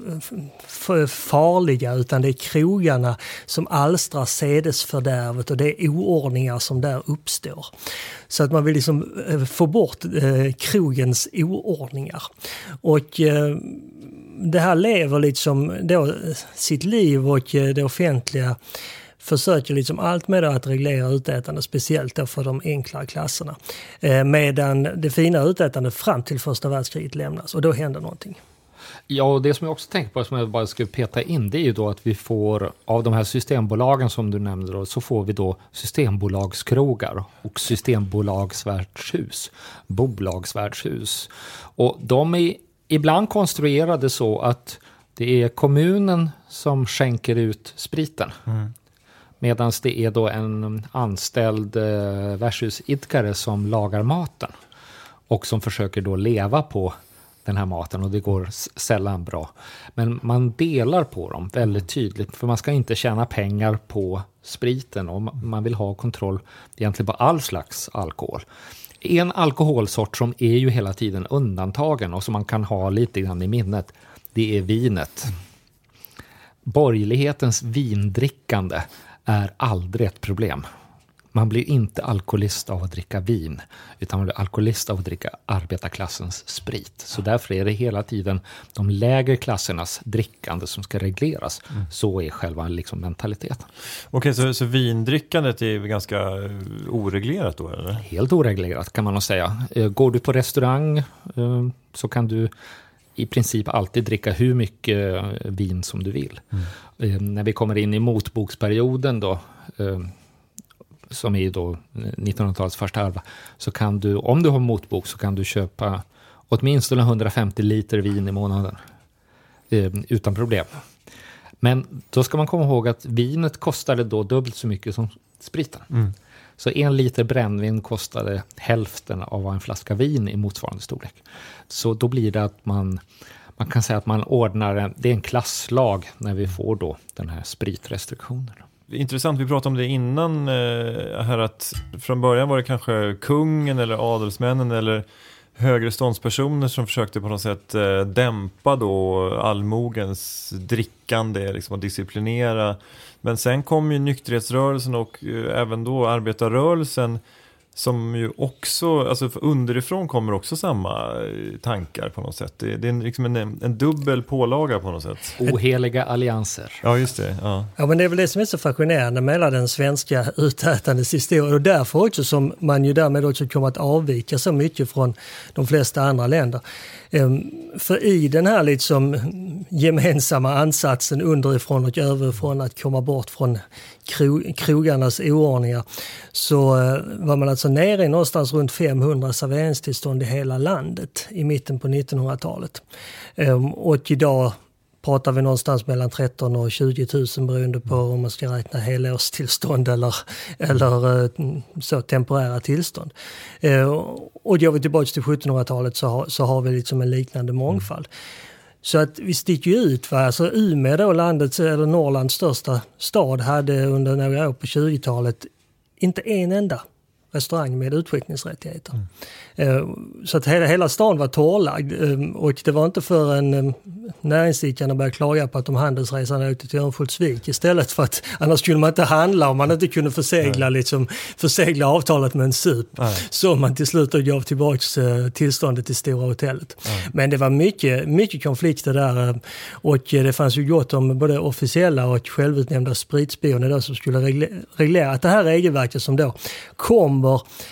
farliga, utan det är krogarna som alstrar sedesfördärvet och det är oordningar som där uppstår. Så att man vill liksom få bort krogens oordningar. Och det här lever liksom då sitt liv, och det offentliga försöker liksom allt med att reglera utätande, speciellt då för de enklare klasserna. Medan det fina utätande fram till första världskriget lämnas, och då händer någonting. Ja, och det som jag också tänker på, som jag bara skulle peta in, det är ju då att vi får, av de här systembolagen som du nämnde då, så får vi då systembolagskrogar och systembolagsvärdshus, bolagsvärdshus. Och de är ibland konstruerade så att det är kommunen som skänker ut spriten. Medan det är då en anställd värdshusidkare som lagar maten och som försöker då leva på den här maten, och det går sällan bra. Men man delar på dem väldigt tydligt, för man ska inte tjäna pengar på spriten, och man vill ha kontroll egentligen på all slags alkohol. En alkoholsort som är ju hela tiden undantagen och som man kan ha lite grann i minnet, det är vinet. Borgerlighetens vindrickande är aldrig ett problem. Man blir inte alkoholist av att dricka vin, utan man blir alkoholist av att dricka arbetarklassens sprit. Så därför är det hela tiden de lägre klassernas drickande som ska regleras. Så är själva liksom mentaliteten. Okej, så vindrickandet är ganska oreglerat då, eller? Helt oreglerat kan man nog säga. Går du på restaurang så kan du i princip alltid dricka hur mycket vin som du vill. När vi kommer in i motboksperioden då, som är då 1900-talets första halva, så kan du, om du har motbok, så kan du köpa åtminstone 150 liter vin i månaden utan problem. Men då ska man komma ihåg att vinet kostade då dubbelt så mycket som spriten. Så 1 liter brännvin kostade hälften av vad en flaska vin i motsvarande storlek. Så då blir det att man kan säga att man ordnar, det är en klasslag när vi får då den här spritrestriktionen. Intressant, vi pratade om det innan här, att från början var det kanske kungen eller adelsmännen eller högre ståndspersoner som försökte på något sätt dämpa då allmogens drickande, liksom att disciplinera. Men sen kom ju nykterhetsrörelsen och även då arbetarrörelsen, som ju också, alltså underifrån kommer också samma tankar på något sätt. Det är liksom en dubbel pålaga på något sätt. Oheliga allianser. Ja, just det. Ja, men det är väl det som är så fascinerande med den svenska utätandets historia, och därför också som man ju därmed också kommer att avvika så mycket från de flesta andra länder. För i den här liksom gemensamma ansatsen underifrån och överifrån att komma bort från krogarnas oordningar, så var man alltså nere i någonstans runt 500 serveringstillstånd i hela landet i mitten på 1900-talet. Och idag pratar vi någonstans mellan 13 och 20 000 beroende på om man ska räkna helårstillstånd eller så temporära tillstånd. Och går vi tillbaka till 1700-talet så har vi liksom en liknande mångfald. Så att vi sticker ju ut. Alltså Umeå då, landets eller Norrlands största stad, hade under några år på 20-talet inte en enda restaurang med utskickningsrättigheter. Så att hela stan var torrlagd, och det var inte för en näringsidkarna började klaga på att de handelsresande åkte till Örnsköldsvik istället, för att annars kunde man inte handla om man inte kunde försegla avtalet med en sup. Så man till slut gav tillbaka tillståndet till Stora hotellet. Men det var mycket konflikter där, och det fanns ju gott om både officiella och självutnämnda spritspioner då som skulle reglera att det här regelverket som då kommer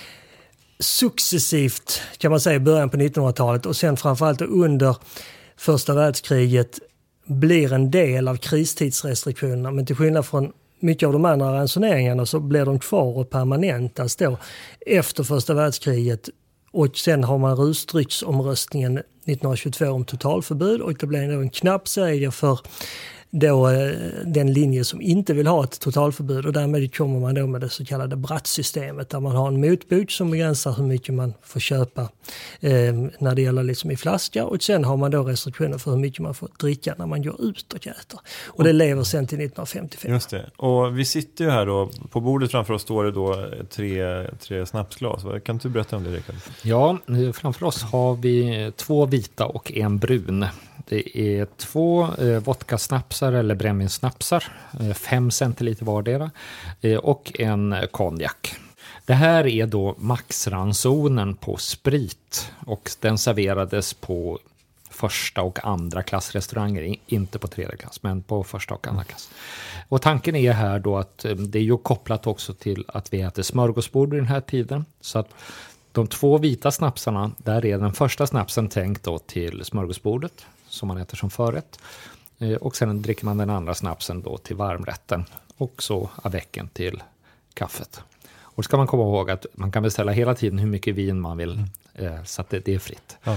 successivt, kan man säga, i början på 1900-talet och sen framförallt under första världskriget blir en del av kristidsrestriktionerna, men till skillnad från mycket av de andra ransoneringarna så blir de kvar och permanentas då efter första världskriget, och sen har man rusdrycksomröstningen 1922 om totalförbud, och det blir då en knapp seger för då den linje som inte vill ha ett totalförbud, och därmed kommer man då med det så kallade Bratt-systemet där man har en motbok som begränsar hur mycket man får köpa när det gäller liksom i flaska, och sen har man då restriktioner för hur mycket man får dricka när man går ut och äter. Och det lever sen till 1955. Just det. Och vi sitter ju här då, på bordet framför oss står det då tre snapsglas. Kan du berätta om det, Rickard? Ja, framför oss har vi 2 vita och en brun. Det är 2 vodka-snapsar eller brännvinssnapsar, 5 centiliter vardera, och en konjak. Det här är då maxransonen på sprit, och den serverades på första och andra klassrestauranger, inte på tredje klass, men på första och andra klass. Och tanken är här då att det är ju kopplat också till att vi äter smörgåsbord i den här tiden, så att de 2 vita snapsarna, där är den första snapsen tänkt då till smörgåsbordet som man äter som förrätt, och sen dricker man den andra snapsen då till varmrätten, och så avecken till kaffet. Och ska man komma ihåg att man kan beställa hela tiden hur mycket vin man vill, så att det är fritt. Ja.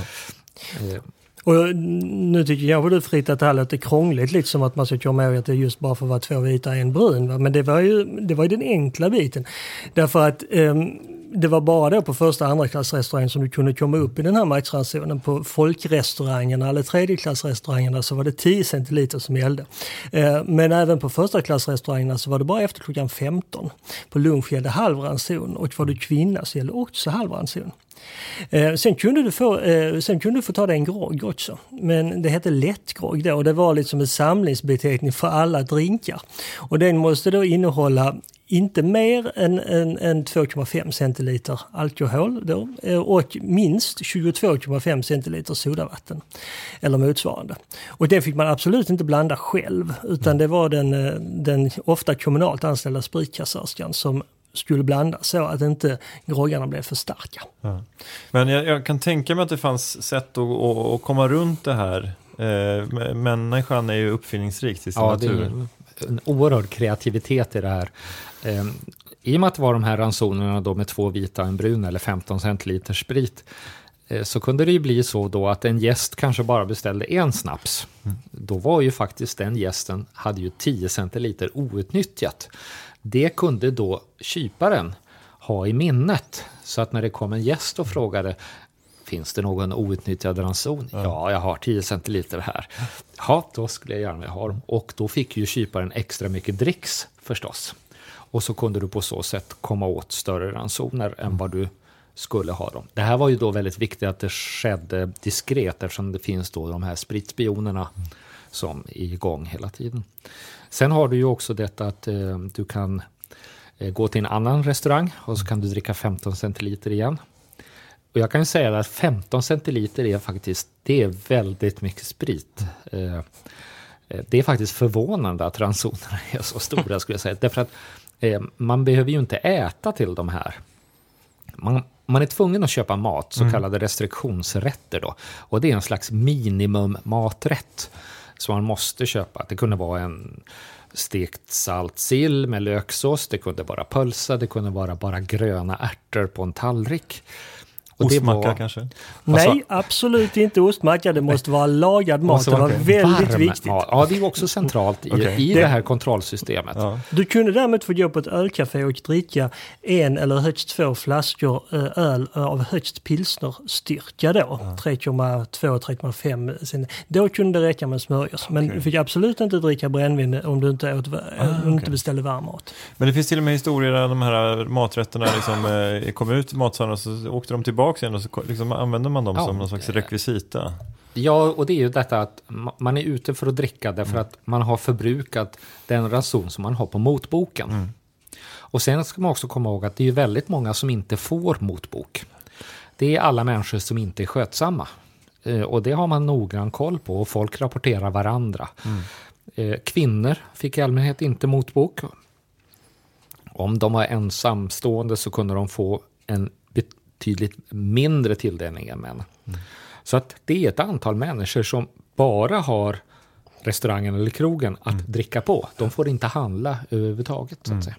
Och nu tycker jag det är fritt att det här låter krångligt, liksom att man ska komma ihåg att det är just bara för att vara 2 vita och en brun. Va? Men det var ju den enkla biten. Därför att det var bara då på första och andra klassrestaurangen som du kunde komma upp i den här maxransonen. På folkrestaurangerna eller tredjeklassrestaurangerna så var det 10 centiliter som gällde. Men även på första klassrestaurangerna så var det bara efter klockan 15. På lunch gällde halv ranson, och var du kvinna så gällde också halv ranson. Sen kunde du få ta dig en grogg också, men det hette lättgrogg då, och det var liksom en samlingsbeteckning för alla drinkar, och den måste då innehålla inte mer än 2,5 centiliter alkohol då, och minst 22,5 centiliter sodavatten eller motsvarande. Och den fick man absolut inte blanda själv, utan det var den ofta kommunalt anställda spritkassörskan som skulle blanda så att inte groggarna blev för starka. Ja. Men jag kan tänka mig att det fanns sätt att komma runt det här. Människan är ju uppfinningsrik till sin natur. Det är en oerhörd kreativitet i det här. I och med att det var de här ransonerna då med 2 vita och en brun eller 15 centiliter sprit, så kunde det ju bli så då att en gäst kanske bara beställde en snaps. Då var ju faktiskt den gästen hade ju 10 centiliter outnyttjat. Det kunde då kyparen ha i minnet, så att när det kom en gäst och frågade, finns det någon outnyttjad ranson? Ja, jag har 10 centiliter här. Ja, då skulle jag gärna ha dem. Och då fick ju kyparen extra mycket dricks förstås. Och så kunde du på så sätt komma åt större ransoner än vad du skulle ha dem. Det här var ju då väldigt viktigt att det skedde diskret, eftersom det finns då de här spritspionerna som är igång hela tiden. Sen har du ju också detta att du kan gå till en annan restaurang och så kan du dricka 15 centiliter igen. Och jag kan säga att 15 centiliter det är väldigt mycket sprit. Det är faktiskt förvånande att ransonerna är så stora, skulle jag säga. Därför att man behöver ju inte äta till de här. Man är tvungen att köpa mat, så kallade restriktionsrätter då. Och det är en slags minimum maträtt som man måste köpa. Det kunde vara en stekt saltsill med löksås, det kunde vara pölsa, det kunde vara bara gröna ärtor på en tallrik. Och ostmacka kanske? Nej, absolut inte ostmacka. Det måste vara lagad mat. Det var väldigt viktigt. Ja, det är också centralt i det här kontrollsystemet. Ja. Du kunde däremot få gå på ett ölcafé och dricka 1 eller högst 2 flaskor öl av högst pilsnerstyrka då. 3,2-3,5. Då kunde det räcka med smörjs. Men du fick absolut inte dricka brännvin om du inte inte beställde varm mat. Men det finns till och med historier där de här maträtterna liksom, kom ut i matsalen och så åkte de tillbaka igen och så liksom använder man dem som någon slags rekvisita. Ja, och det är ju detta att man är ute för att dricka därför att man har förbrukat den ranson som man har på motboken. Och sen ska man också komma ihåg att det är ju väldigt många som inte får motbok. Det är alla människor som inte är skötsamma. Och det har man noggrann koll på och folk rapporterar varandra. Kvinnor fick i allmänhet inte motbok. Om de var ensamstående så kunde de få en betydligt mindre tilldelning än män. Så att det är ett antal människor som bara har restaurangen eller krogen att dricka på. De får inte handla överhuvudtaget så att säga.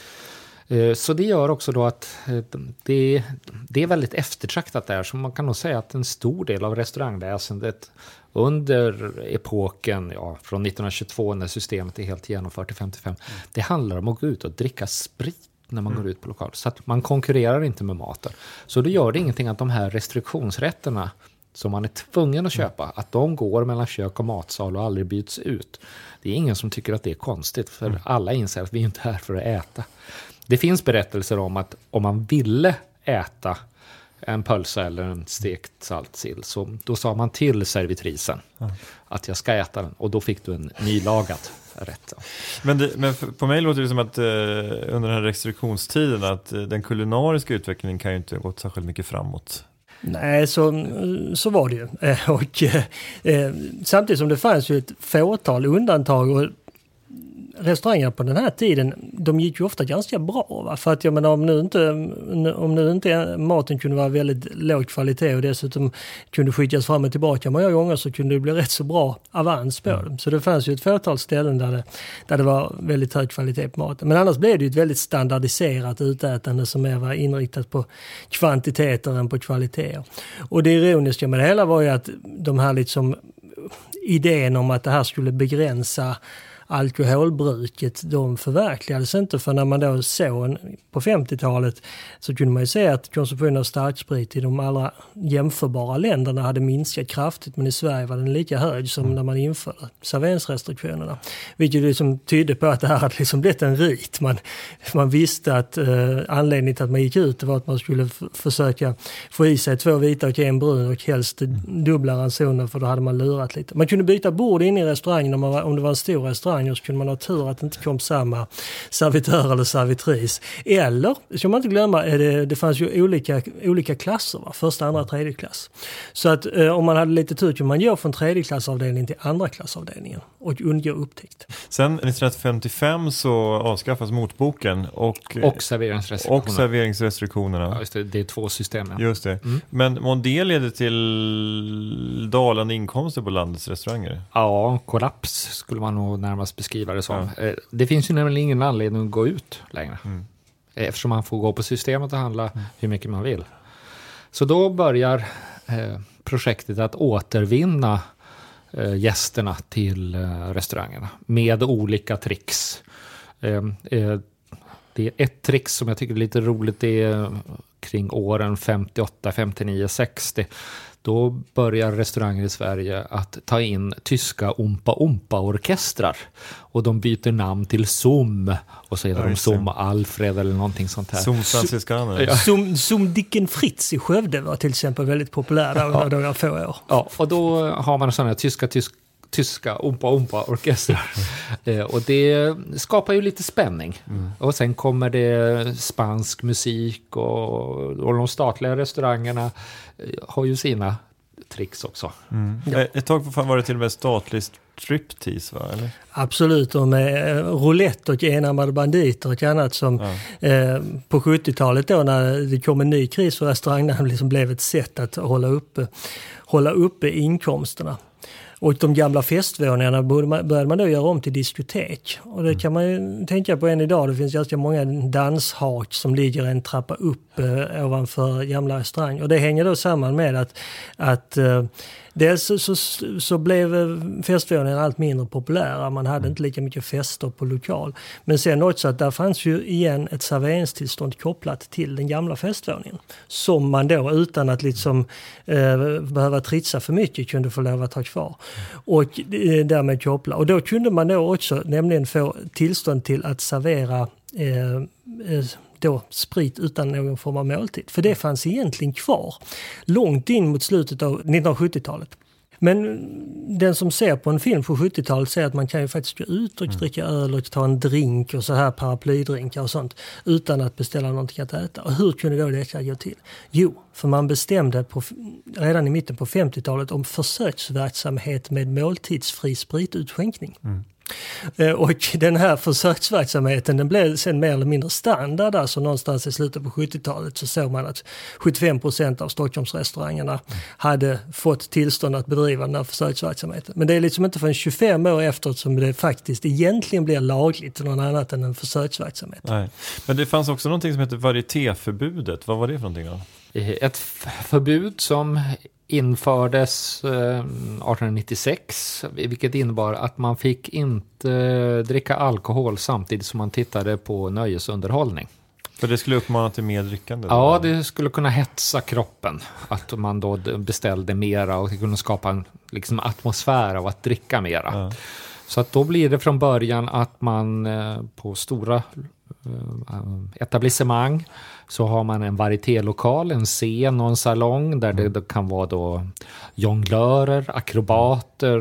Så det gör också då att det är väldigt eftertraktat där. Så man kan nog säga att en stor del av restaurangväsendet under epoken från 1922 när systemet är helt genomfört till 55. Det handlar om att gå ut och dricka sprit när man går ut på lokal. Så att man konkurrerar inte med maten. Så då gör det ingenting att de här restriktionsrätterna som man är tvungen att köpa, att de går mellan kök och matsal och aldrig byts ut. Det är ingen som tycker att det är konstigt för alla inser att vi inte är här för att äta. Det finns berättelser om att om man ville äta en pölsa eller en stekt saltsill så då sa man till servitrisen att jag ska äta den och då fick du en nylagad rätt. Men på mig låter det som att under den här restriktionstiden att den kulinariska utvecklingen kan ju inte ha gått särskilt mycket framåt. Nej, så var det ju. Och samtidigt som det fanns ju ett fåtal undantag och restauranger på den här tiden, de gick ju ofta ganska bra. Va? För att jag menar, om nu inte maten kunde vara väldigt låg kvalitet och dessutom kunde skickas fram och tillbaka många gånger så kunde det bli rätt så bra avans på dem. Så det fanns ju ett fåtal ställen där det var väldigt hög kvalitet på maten. Men annars blev det ju ett väldigt standardiserat utätande som mer var inriktat på kvantiteter än på kvaliteter. Och det ironiska med det hela var ju att de här liksom idén om att det här skulle begränsa alkoholbruket, de förverkligades inte, för när man då såg på 50-talet så kunde man ju se att konsumtionen av starksprit i de allra jämförbara länderna hade minskat kraftigt, men i Sverige var den lika hög som när man införde serveringsrestriktionerna. Vilket liksom tydde på att det här hade liksom blivit en rit. Man visste att anledningen till att man gick ut var att man skulle försöka få i sig 2 vita och 1 brun och helst dubbla ransonen, för då hade man lurat lite. Man kunde byta bord in i restaurangen om det var en stor restaurang, och så kunde man ha tur att det inte kom samma servitör eller servitris. Eller, ska man inte glömma, det fanns ju olika klasser, va? Första, andra, tredje klass. Så att om man hade lite tur kunde man gå från tredje klassavdelningen till andra klassavdelningen och undgå upptäckt. Sen 1955 så avskaffas motboken och serveringsrestriktionerna. Ja, just det är 2 system. Ja. Just det. Men det leder till dalande inkomster på landets restauranger? Ja, kollaps skulle man nog närmast beskriva det som. Ja. Det finns ju nämligen ingen anledning att gå ut längre. Eftersom man får gå på systemet och handla hur mycket man vill. Så då börjar projektet att återvinna gästerna till restaurangerna med olika tricks. Det är ett trick som jag tycker är lite roligt, det är kring åren 58, 59, 60. Då börjar restauranger i Sverige att ta in tyska Ompa-Ompa-orkestrar. Och de byter namn till Zoom. Och så heter de Zoom Alfred eller någonting sånt här. Zoom fransiskaner. Zoom Dicken Fritz i Skövde var till exempel väldigt populär under några få år. Ja, och då har man sådana här tyska Ompa-Ompa-orkestrar. Och det skapar ju lite spänning. Och sen kommer det spansk musik och de statliga restaurangerna har ju sina tricks också. Ja. Ett tag var det till och med statlig striptease, va? Eller? Absolut, och med roulette och enarmade banditer och annat som på 70-talet då, när det kom en ny kris för restaurangerna, liksom blev ett sätt att hålla uppe inkomsterna. Och de gamla festvåningarna började man då göra om till diskotek. Och det kan man ju tänka på än idag. Det finns ganska många danshak som ligger en trappa upp ovanför gamla restaurang. Och det hänger då samman med att dels så blev festvåningen allt mindre populära. Man hade inte lika mycket fester på lokal. Men sen också att där fanns ju igen ett serveringstillstånd kopplat till den gamla festvåningen. Som man då utan att liksom behöva tritsa för mycket kunde få lov att ha kvar. Och därmed koppla. Och då kunde man då också nämligen få tillstånd till att servera då sprit utan någon form av måltid. För det fanns egentligen kvar långt in mot slutet av 1970-talet. Men den som ser på en film på 70-talet ser att man kan ju faktiskt gå ut och dricka öl och ta en drink och så här paraplydrinkar och sånt utan att beställa någonting att äta. Och hur kunde då det gå till? Jo, för man bestämde redan i mitten på 50-talet om försöksverksamhet med måltidsfri spritutskänkning. Och den här försöksverksamheten den blev sen mer eller mindre standard. Alltså någonstans i slutet på 70-talet så såg man att 75% av Stockholmsrestaurangerna hade fått tillstånd att bedriva den här försöksverksamheten. Men det är liksom inte förrän 25 år efteråt som det faktiskt egentligen blir lagligt någon annat än en försöksverksamhet. Nej. Men det fanns också någonting som heter varietéförbudet. Vad var det för någonting då? Ett förbud som infördes 1896, vilket innebar att man fick inte dricka alkohol samtidigt som man tittade på nöjesunderhållning. För det skulle uppmana till mer drickande? Ja, det skulle kunna hetsa kroppen. Att man då beställde mera och det kunde skapa en liksom, atmosfär av att dricka mera. Ja. Så att då blir det från början att man på stora etablissemang så har man en varietélokal, en scen och en salong där det kan vara då jonglörer, akrobater,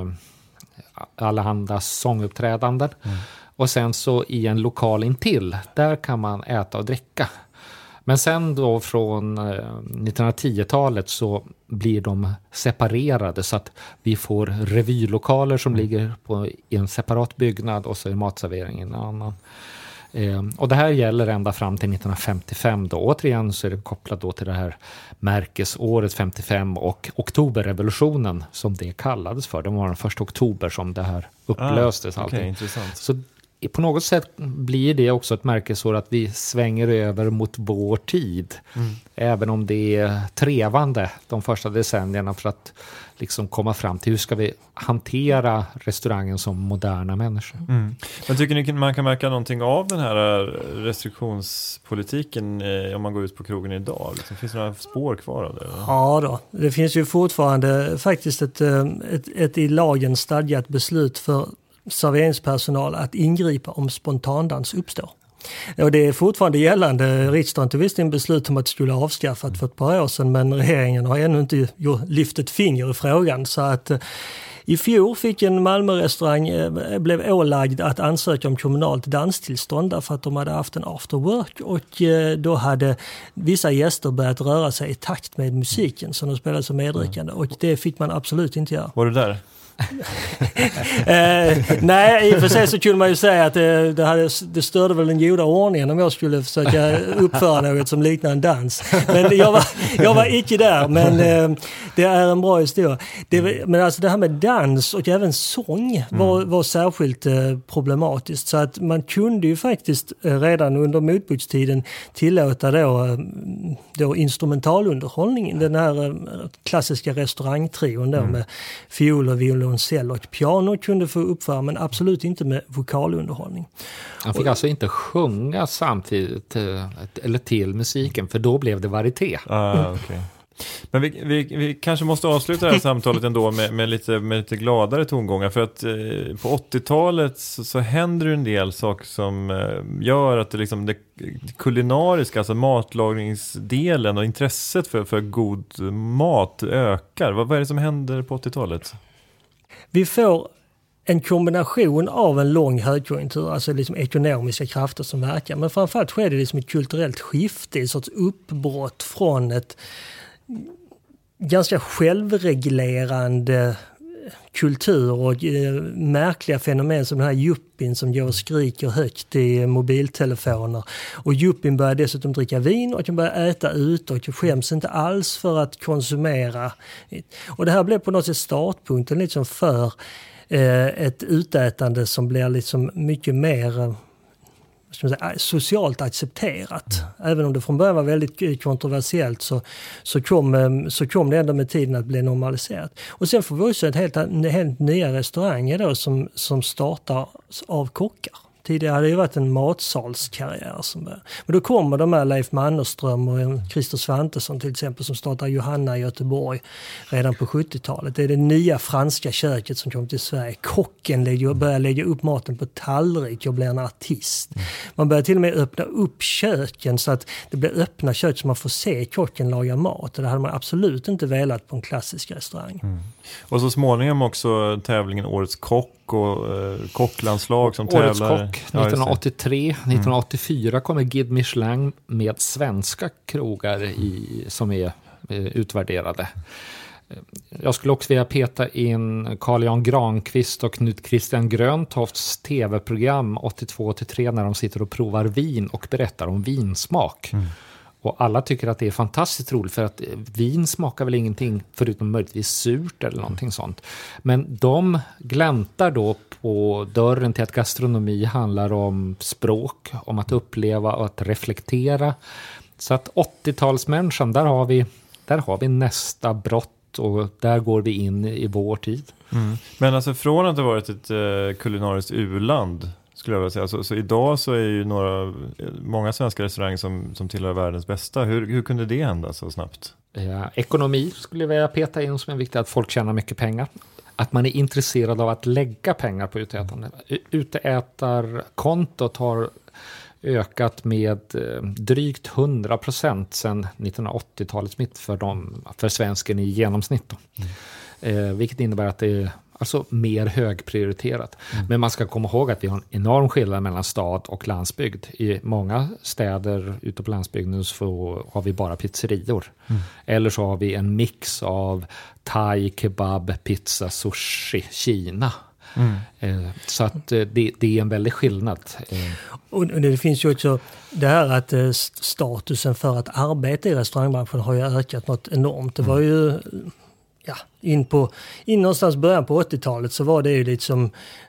allehanda sånguppträdanden. Och sen så i en lokal intill, där kan man äta och dricka. Men sen då från 1910-talet så blir de separerade så att vi får revylokaler som ligger i en separat byggnad och så är matserveringen en annan. Och det här gäller ända fram till 1955 då. Återigen så är det kopplat då till det här märkesåret 55 och oktoberrevolutionen som det kallades för. Det var den 1 oktober som det här upplöstes. Okay, intressant. Så på något sätt blir det också ett märkesår att vi svänger över mot vår tid. Även om det är trevande de första decennierna för att liksom komma fram till hur ska vi hantera restaurangen som moderna människor. Men tycker ni man kan märka någonting av den här restriktionspolitiken om man går ut på krogen idag? Liksom, finns det några spår kvar av det? Eller? Ja då, det finns ju fortfarande faktiskt ett i lagen stadgat beslut för serveringspersonal att ingripa om spontandans uppstår. Och det är fortfarande gällande. Riksdagen tog visst en beslut om att det skulle avskaffat för ett par år sedan, men regeringen har ännu inte lyft ett finger i frågan. Så att i fjol fick en Malmö-restaurang blev ålagd att ansöka om kommunalt danstillstånd därför att de hade haft en afterwork och då hade vissa gäster börjat röra sig i takt med musiken som de spelade som medryckande och det fick man absolut inte göra. Var du där? Nej, i och för sig så kunde man ju säga att det störde väl den goda ordningen om jag skulle försöka uppföra något som liknar en dans. Men jag var icke där, men det är en bra historia. Men alltså det här med dans och även sång var särskilt problematiskt. Så att man kunde ju faktiskt redan under motbokstiden tillåta då instrumentalunderhållning. Den här klassiska restaurangtrion då med fiol och violoncell och piano kunde få uppföra, men absolut inte med vokalunderhållning. Han fick alltså inte sjunga samtidigt eller till musiken, för då blev det varieté. Okay. Men vi kanske måste avsluta det här samtalet ändå med lite gladare tongångar, för att på 80-talet så händer en del saker som gör att det kulinariska, alltså matlagningsdelen och intresset för god mat ökar. Vad är det som händer på 80-talet? Vi får en kombination av en lång högkonjunktur, alltså liksom ekonomiska krafter som verkar, men framförallt sker det liksom ett kulturellt skifte, ett sorts uppbrott från ett ganska självreglerande kultur och märkliga fenomen som den här yuppien som går och skriker högt i mobiltelefoner. Och yuppien börjar dessutom dricka vin och de börjar äta ut och skäms inte alls för att konsumera. Och det här blev på något sätt startpunkten liksom för ett utätande som blir liksom mycket mer socialt accepterat. Även om det från början var väldigt kontroversiellt så kom det ändå med tiden att bli normaliserat. Och sen får vi också en helt nya restauranger då som startar av kockar. Tidigare hade det varit en matsalskarriär som började. Men då kommer de här Leif Mannerström och Christer Svantesson till exempel som startar Johanna i Göteborg redan på 70-talet. Det är det nya franska köket som kom till Sverige. Kocken börjar lägga upp maten på tallrik och blir en artist. Man börjar till och med öppna upp köken så att det blir öppna kök så man får se kocken laga mat. Och det hade man absolut inte velat på en klassisk restaurang. Och så småningom också tävlingen Årets kock och kocklandslag som Årets tävlar. kock 1983, 1984 kommer Guide Michelin med svenska krogar som är utvärderade. Jag skulle också vilja peta in Carl-Jan Granqvist och Knut Christian Gröntofts tv-program 82-83 när de sitter och provar vin och berättar om vinsmak. Och alla tycker att det är fantastiskt roligt för att vin smakar väl ingenting förutom möjligtvis surt eller någonting sånt. Men de gläntar då på dörren till att gastronomi handlar om språk, om att uppleva och att reflektera. Så att 80-talsmänniskan, där har vi nästa brott och där går vi in i vår tid. Men alltså från att det varit ett kulinariskt u-land skulle jag vilja säga. Så idag så är ju många svenska restauranger som tillhör världens bästa. Hur kunde det hända så snabbt? Ekonomi skulle jag vilja peta in som är viktigt, att folk tjänar mycket pengar. Att man är intresserad av att lägga pengar på utätande. Uteätarkontot har ökat med drygt 100% sedan 1980-talets mitt för svensken i genomsnitt. Vilket innebär att det är alltså mer högprioriterat. Men man ska komma ihåg att vi har en enorm skillnad mellan stad och landsbygd. I många städer ute på landsbygden så har vi bara pizzerior. Eller så har vi en mix av thai, kebab, pizza, sushi, Kina. Så att det är en väldig skillnad. Och det finns ju också det här att statusen för att arbeta i restaurangbranschen har ju ökat något enormt. Det var ju in någonstans början på 80-talet så var det ju liksom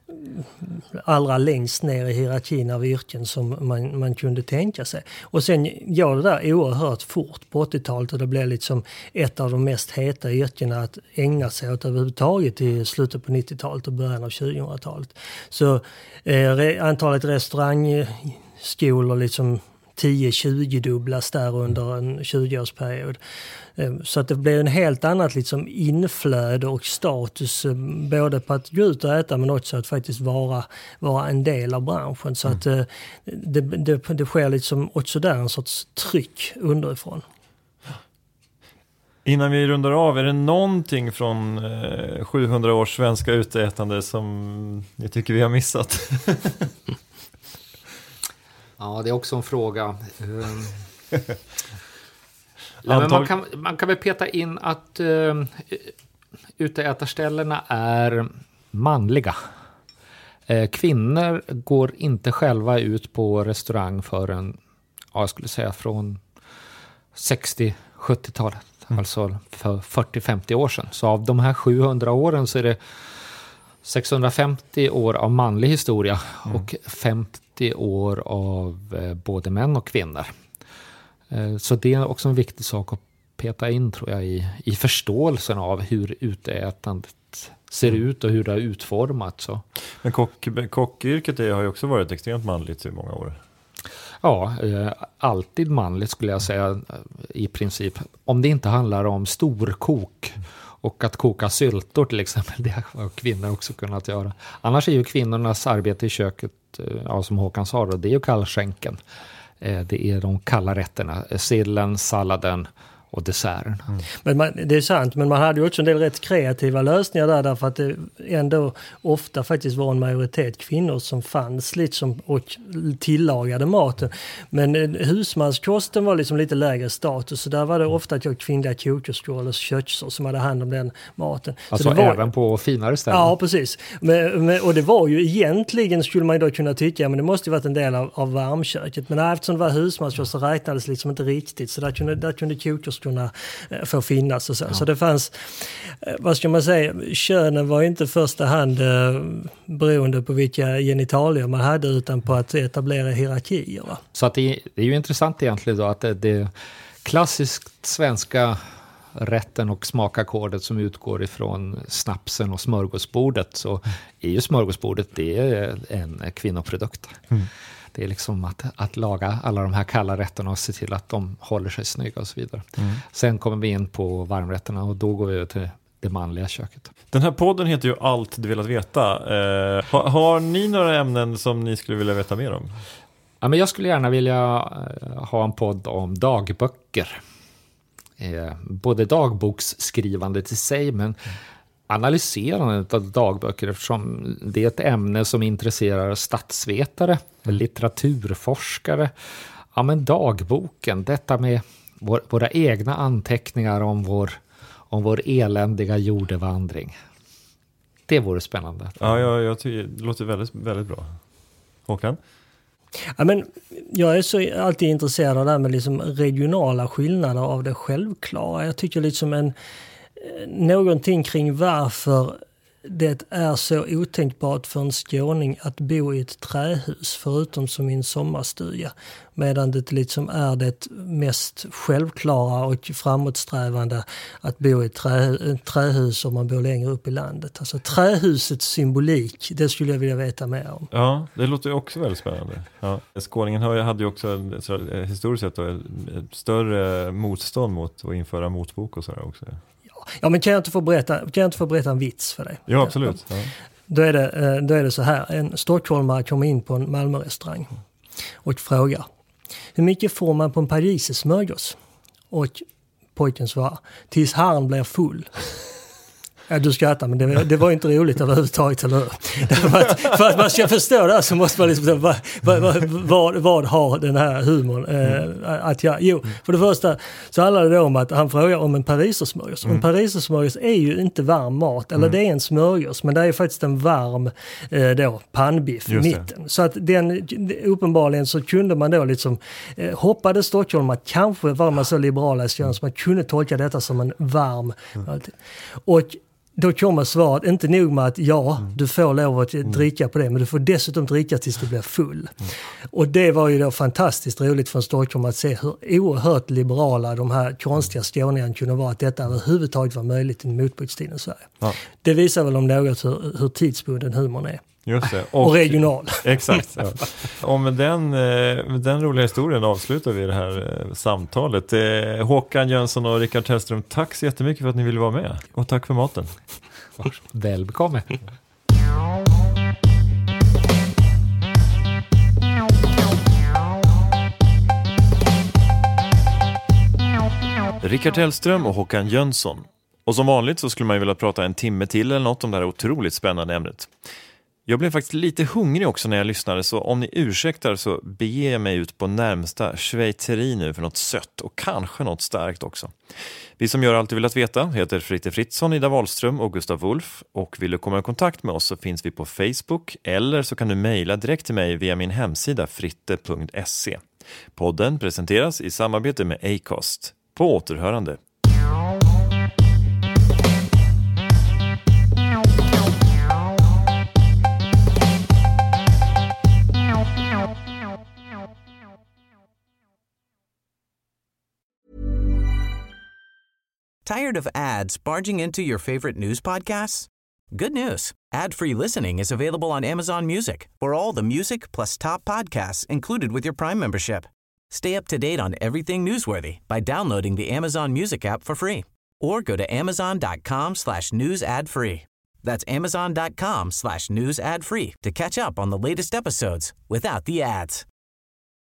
allra längst ner i hierarkin av yrken som man kunde tänka sig. Och sen går det där oerhört fort på 80-talet och det blev liksom ett av de mest heta yrkena att ägna sig åt överhuvudtaget i slutet på 90-talet och början av 2000-talet. Så antalet restaurangskolor liksom 10-20 dubblas där under en 20-årsperiod. Så att det blir en helt annat liksom inflöde och status både på att gå ut och äta men också att faktiskt vara en del av branschen. Så att det sker liksom också där en sorts tryck underifrån. Innan vi rundar av, är det någonting från 700 års svenska utätande som ni tycker vi har missat? Ja, det är också en fråga. Man kan väl peta in att uteätarställena är manliga. Kvinnor går inte själva ut på restaurang förrän, jag skulle säga från 60-70-talet. Alltså för 40-50 år sedan. Så av de här 700 åren så är det 650 år av manlig historia och 50 år av både män och kvinnor. Så det är också en viktig sak att peta in tror jag i förståelsen av hur utätandet ser ut och hur det har utformats. Men kockyrket har ju också varit extremt manligt i många år. Ja, alltid manligt skulle jag säga i princip. Om det inte handlar om storkok och att koka syltor till exempel, det har kvinnor också kunnat göra. Annars är ju kvinnornas arbete i köket, som Håkan sa, det är ju kallskänken. Det är de kalla rätterna, sillen, salladen och desserten. Men det är sant, men man hade ju också en del rätt kreativa lösningar där, därför att det ändå ofta faktiskt var en majoritet kvinnor som fanns liksom och tillagade maten. Men husmanskosten var liksom lite lägre status, så där var det ofta att jag kvinnliga kokerskor eller köttsor som hade hand om den maten. Alltså så det var, även på finare ställen? Ja, precis. Och det var ju egentligen, skulle man ju då kunna tycka, men det måste ju varit en del av varmköket. Men eftersom det var husmanskost så räknades liksom inte riktigt, så där kunde kokerskorna få finnas och så. Ja. Så det fanns, vad ska man säga, könen var inte i första hand beroende på vilka genitalier man hade, utan på att etablera hierarkier. Va? Så att det är ju intressant egentligen då att det klassiskt svenska rätten och smakackordet som utgår ifrån snapsen och smörgåsbordet, så är ju smörgåsbordet, det är en kvinnoprodukt. Det är liksom att laga alla de här kalla rätterna och se till att de håller sig snygga och så vidare. Sen kommer vi in på varmrätterna och då går vi över till det manliga köket. Den här podden heter ju Allt du velat veta. Har ni några ämnen som ni skulle vilja veta mer om? Ja, men jag skulle gärna vilja ha en podd om dagböcker. Både dagboksskrivandet i sig, men analyserandet av dagböcker, eftersom det är ett ämne som intresserar statsvetare, litteraturforskare. Ja, men dagboken, detta med våra egna anteckningar om vår eländiga jordevandring. Det vore spännande. Ja, jag tycker det låter väldigt, väldigt bra. Håkan? Ja, men jag är så alltid intresserad av det här med liksom regionala skillnader av det självklara. Jag tycker liksom någonting kring varför det är så otänkbart för en skåning att bo i ett trähus, förutom som i en sommarstuga, medan det liksom är det mest självklara och framåtsträvande att bo i ett trähus om man bor längre upp i landet. Alltså trähusets symbolik, det skulle jag vilja veta mer om. Ja, det låter ju också väldigt spännande. Ja. Skåningen hade ju också historiskt sett ett större motstånd mot att införa motbok och sådär också. Ja, men kan jag inte få berätta en vits för dig? Ja, absolut. Ja. Då är det så här. En stockholmare kommer in på en Malmö-restaurang och frågar: hur mycket får man på en parisersmörgås? Och pojken svarar: tills han blir full. Ja, du skrattar, men det var inte roligt överhuvudtaget, eller hur? För att man ska förstå det här så måste man liksom, vad har den här humorn att göra? Jo, för det första så handlar det om att han frågar om en parisersmörgås. En parisersmörgås är ju inte varm mat, eller det är en smörgås, men det är ju faktiskt en varm pannbiff i mitten. Så att uppenbarligen så kunde man då liksom hoppade Stockholm att kanske var man så liberala i Skåne så man kunde tolka detta som en varm. Och då kommer svaret, inte nog med att du får lov att dricka på det, men du får dessutom dricka tills du blir full. Och det var ju då fantastiskt roligt från Stockholm att se hur oerhört liberala de här konstiga skåningarna kunde vara, att detta överhuvudtaget var möjligt i motbokstiden i Sverige. Ja. Det visar väl om något hur tidsbunden humorn är. Just det. Och regional. Exakt. Ja. Och med den roliga historien avslutar vi det här samtalet. Håkan Jönsson och Rickard Tellström, tack så jättemycket för att ni ville vara med. Och tack för maten. Välkommen. Rickard Tellström och Håkan Jönsson. Och som vanligt så skulle man ju vilja prata en timme till eller något om det här otroligt spännande ämnet. Jag blev faktiskt lite hungrig också när jag lyssnade, så om ni ursäktar så beger jag mig ut på närmsta schweizeri nu för något sött och kanske något starkt också. Vi som gör Allt du velat veta heter Fritte Fritzson, Ida Wahlström och Gustav Wolf, och vill du komma i kontakt med oss så finns vi på Facebook, eller så kan du mejla direkt till mig via min hemsida fritte.se. Podden presenteras i samarbete med Acast. På återhörande. Tired of ads barging into your favorite news podcasts? Good news. Ad-free listening is available on Amazon Music for all the music plus top podcasts included with your Prime membership. Stay up to date on everything newsworthy by downloading the Amazon Music app for free or go to amazon.com/news ad free. That's amazon.com/news ad free to catch up on the latest episodes without the ads.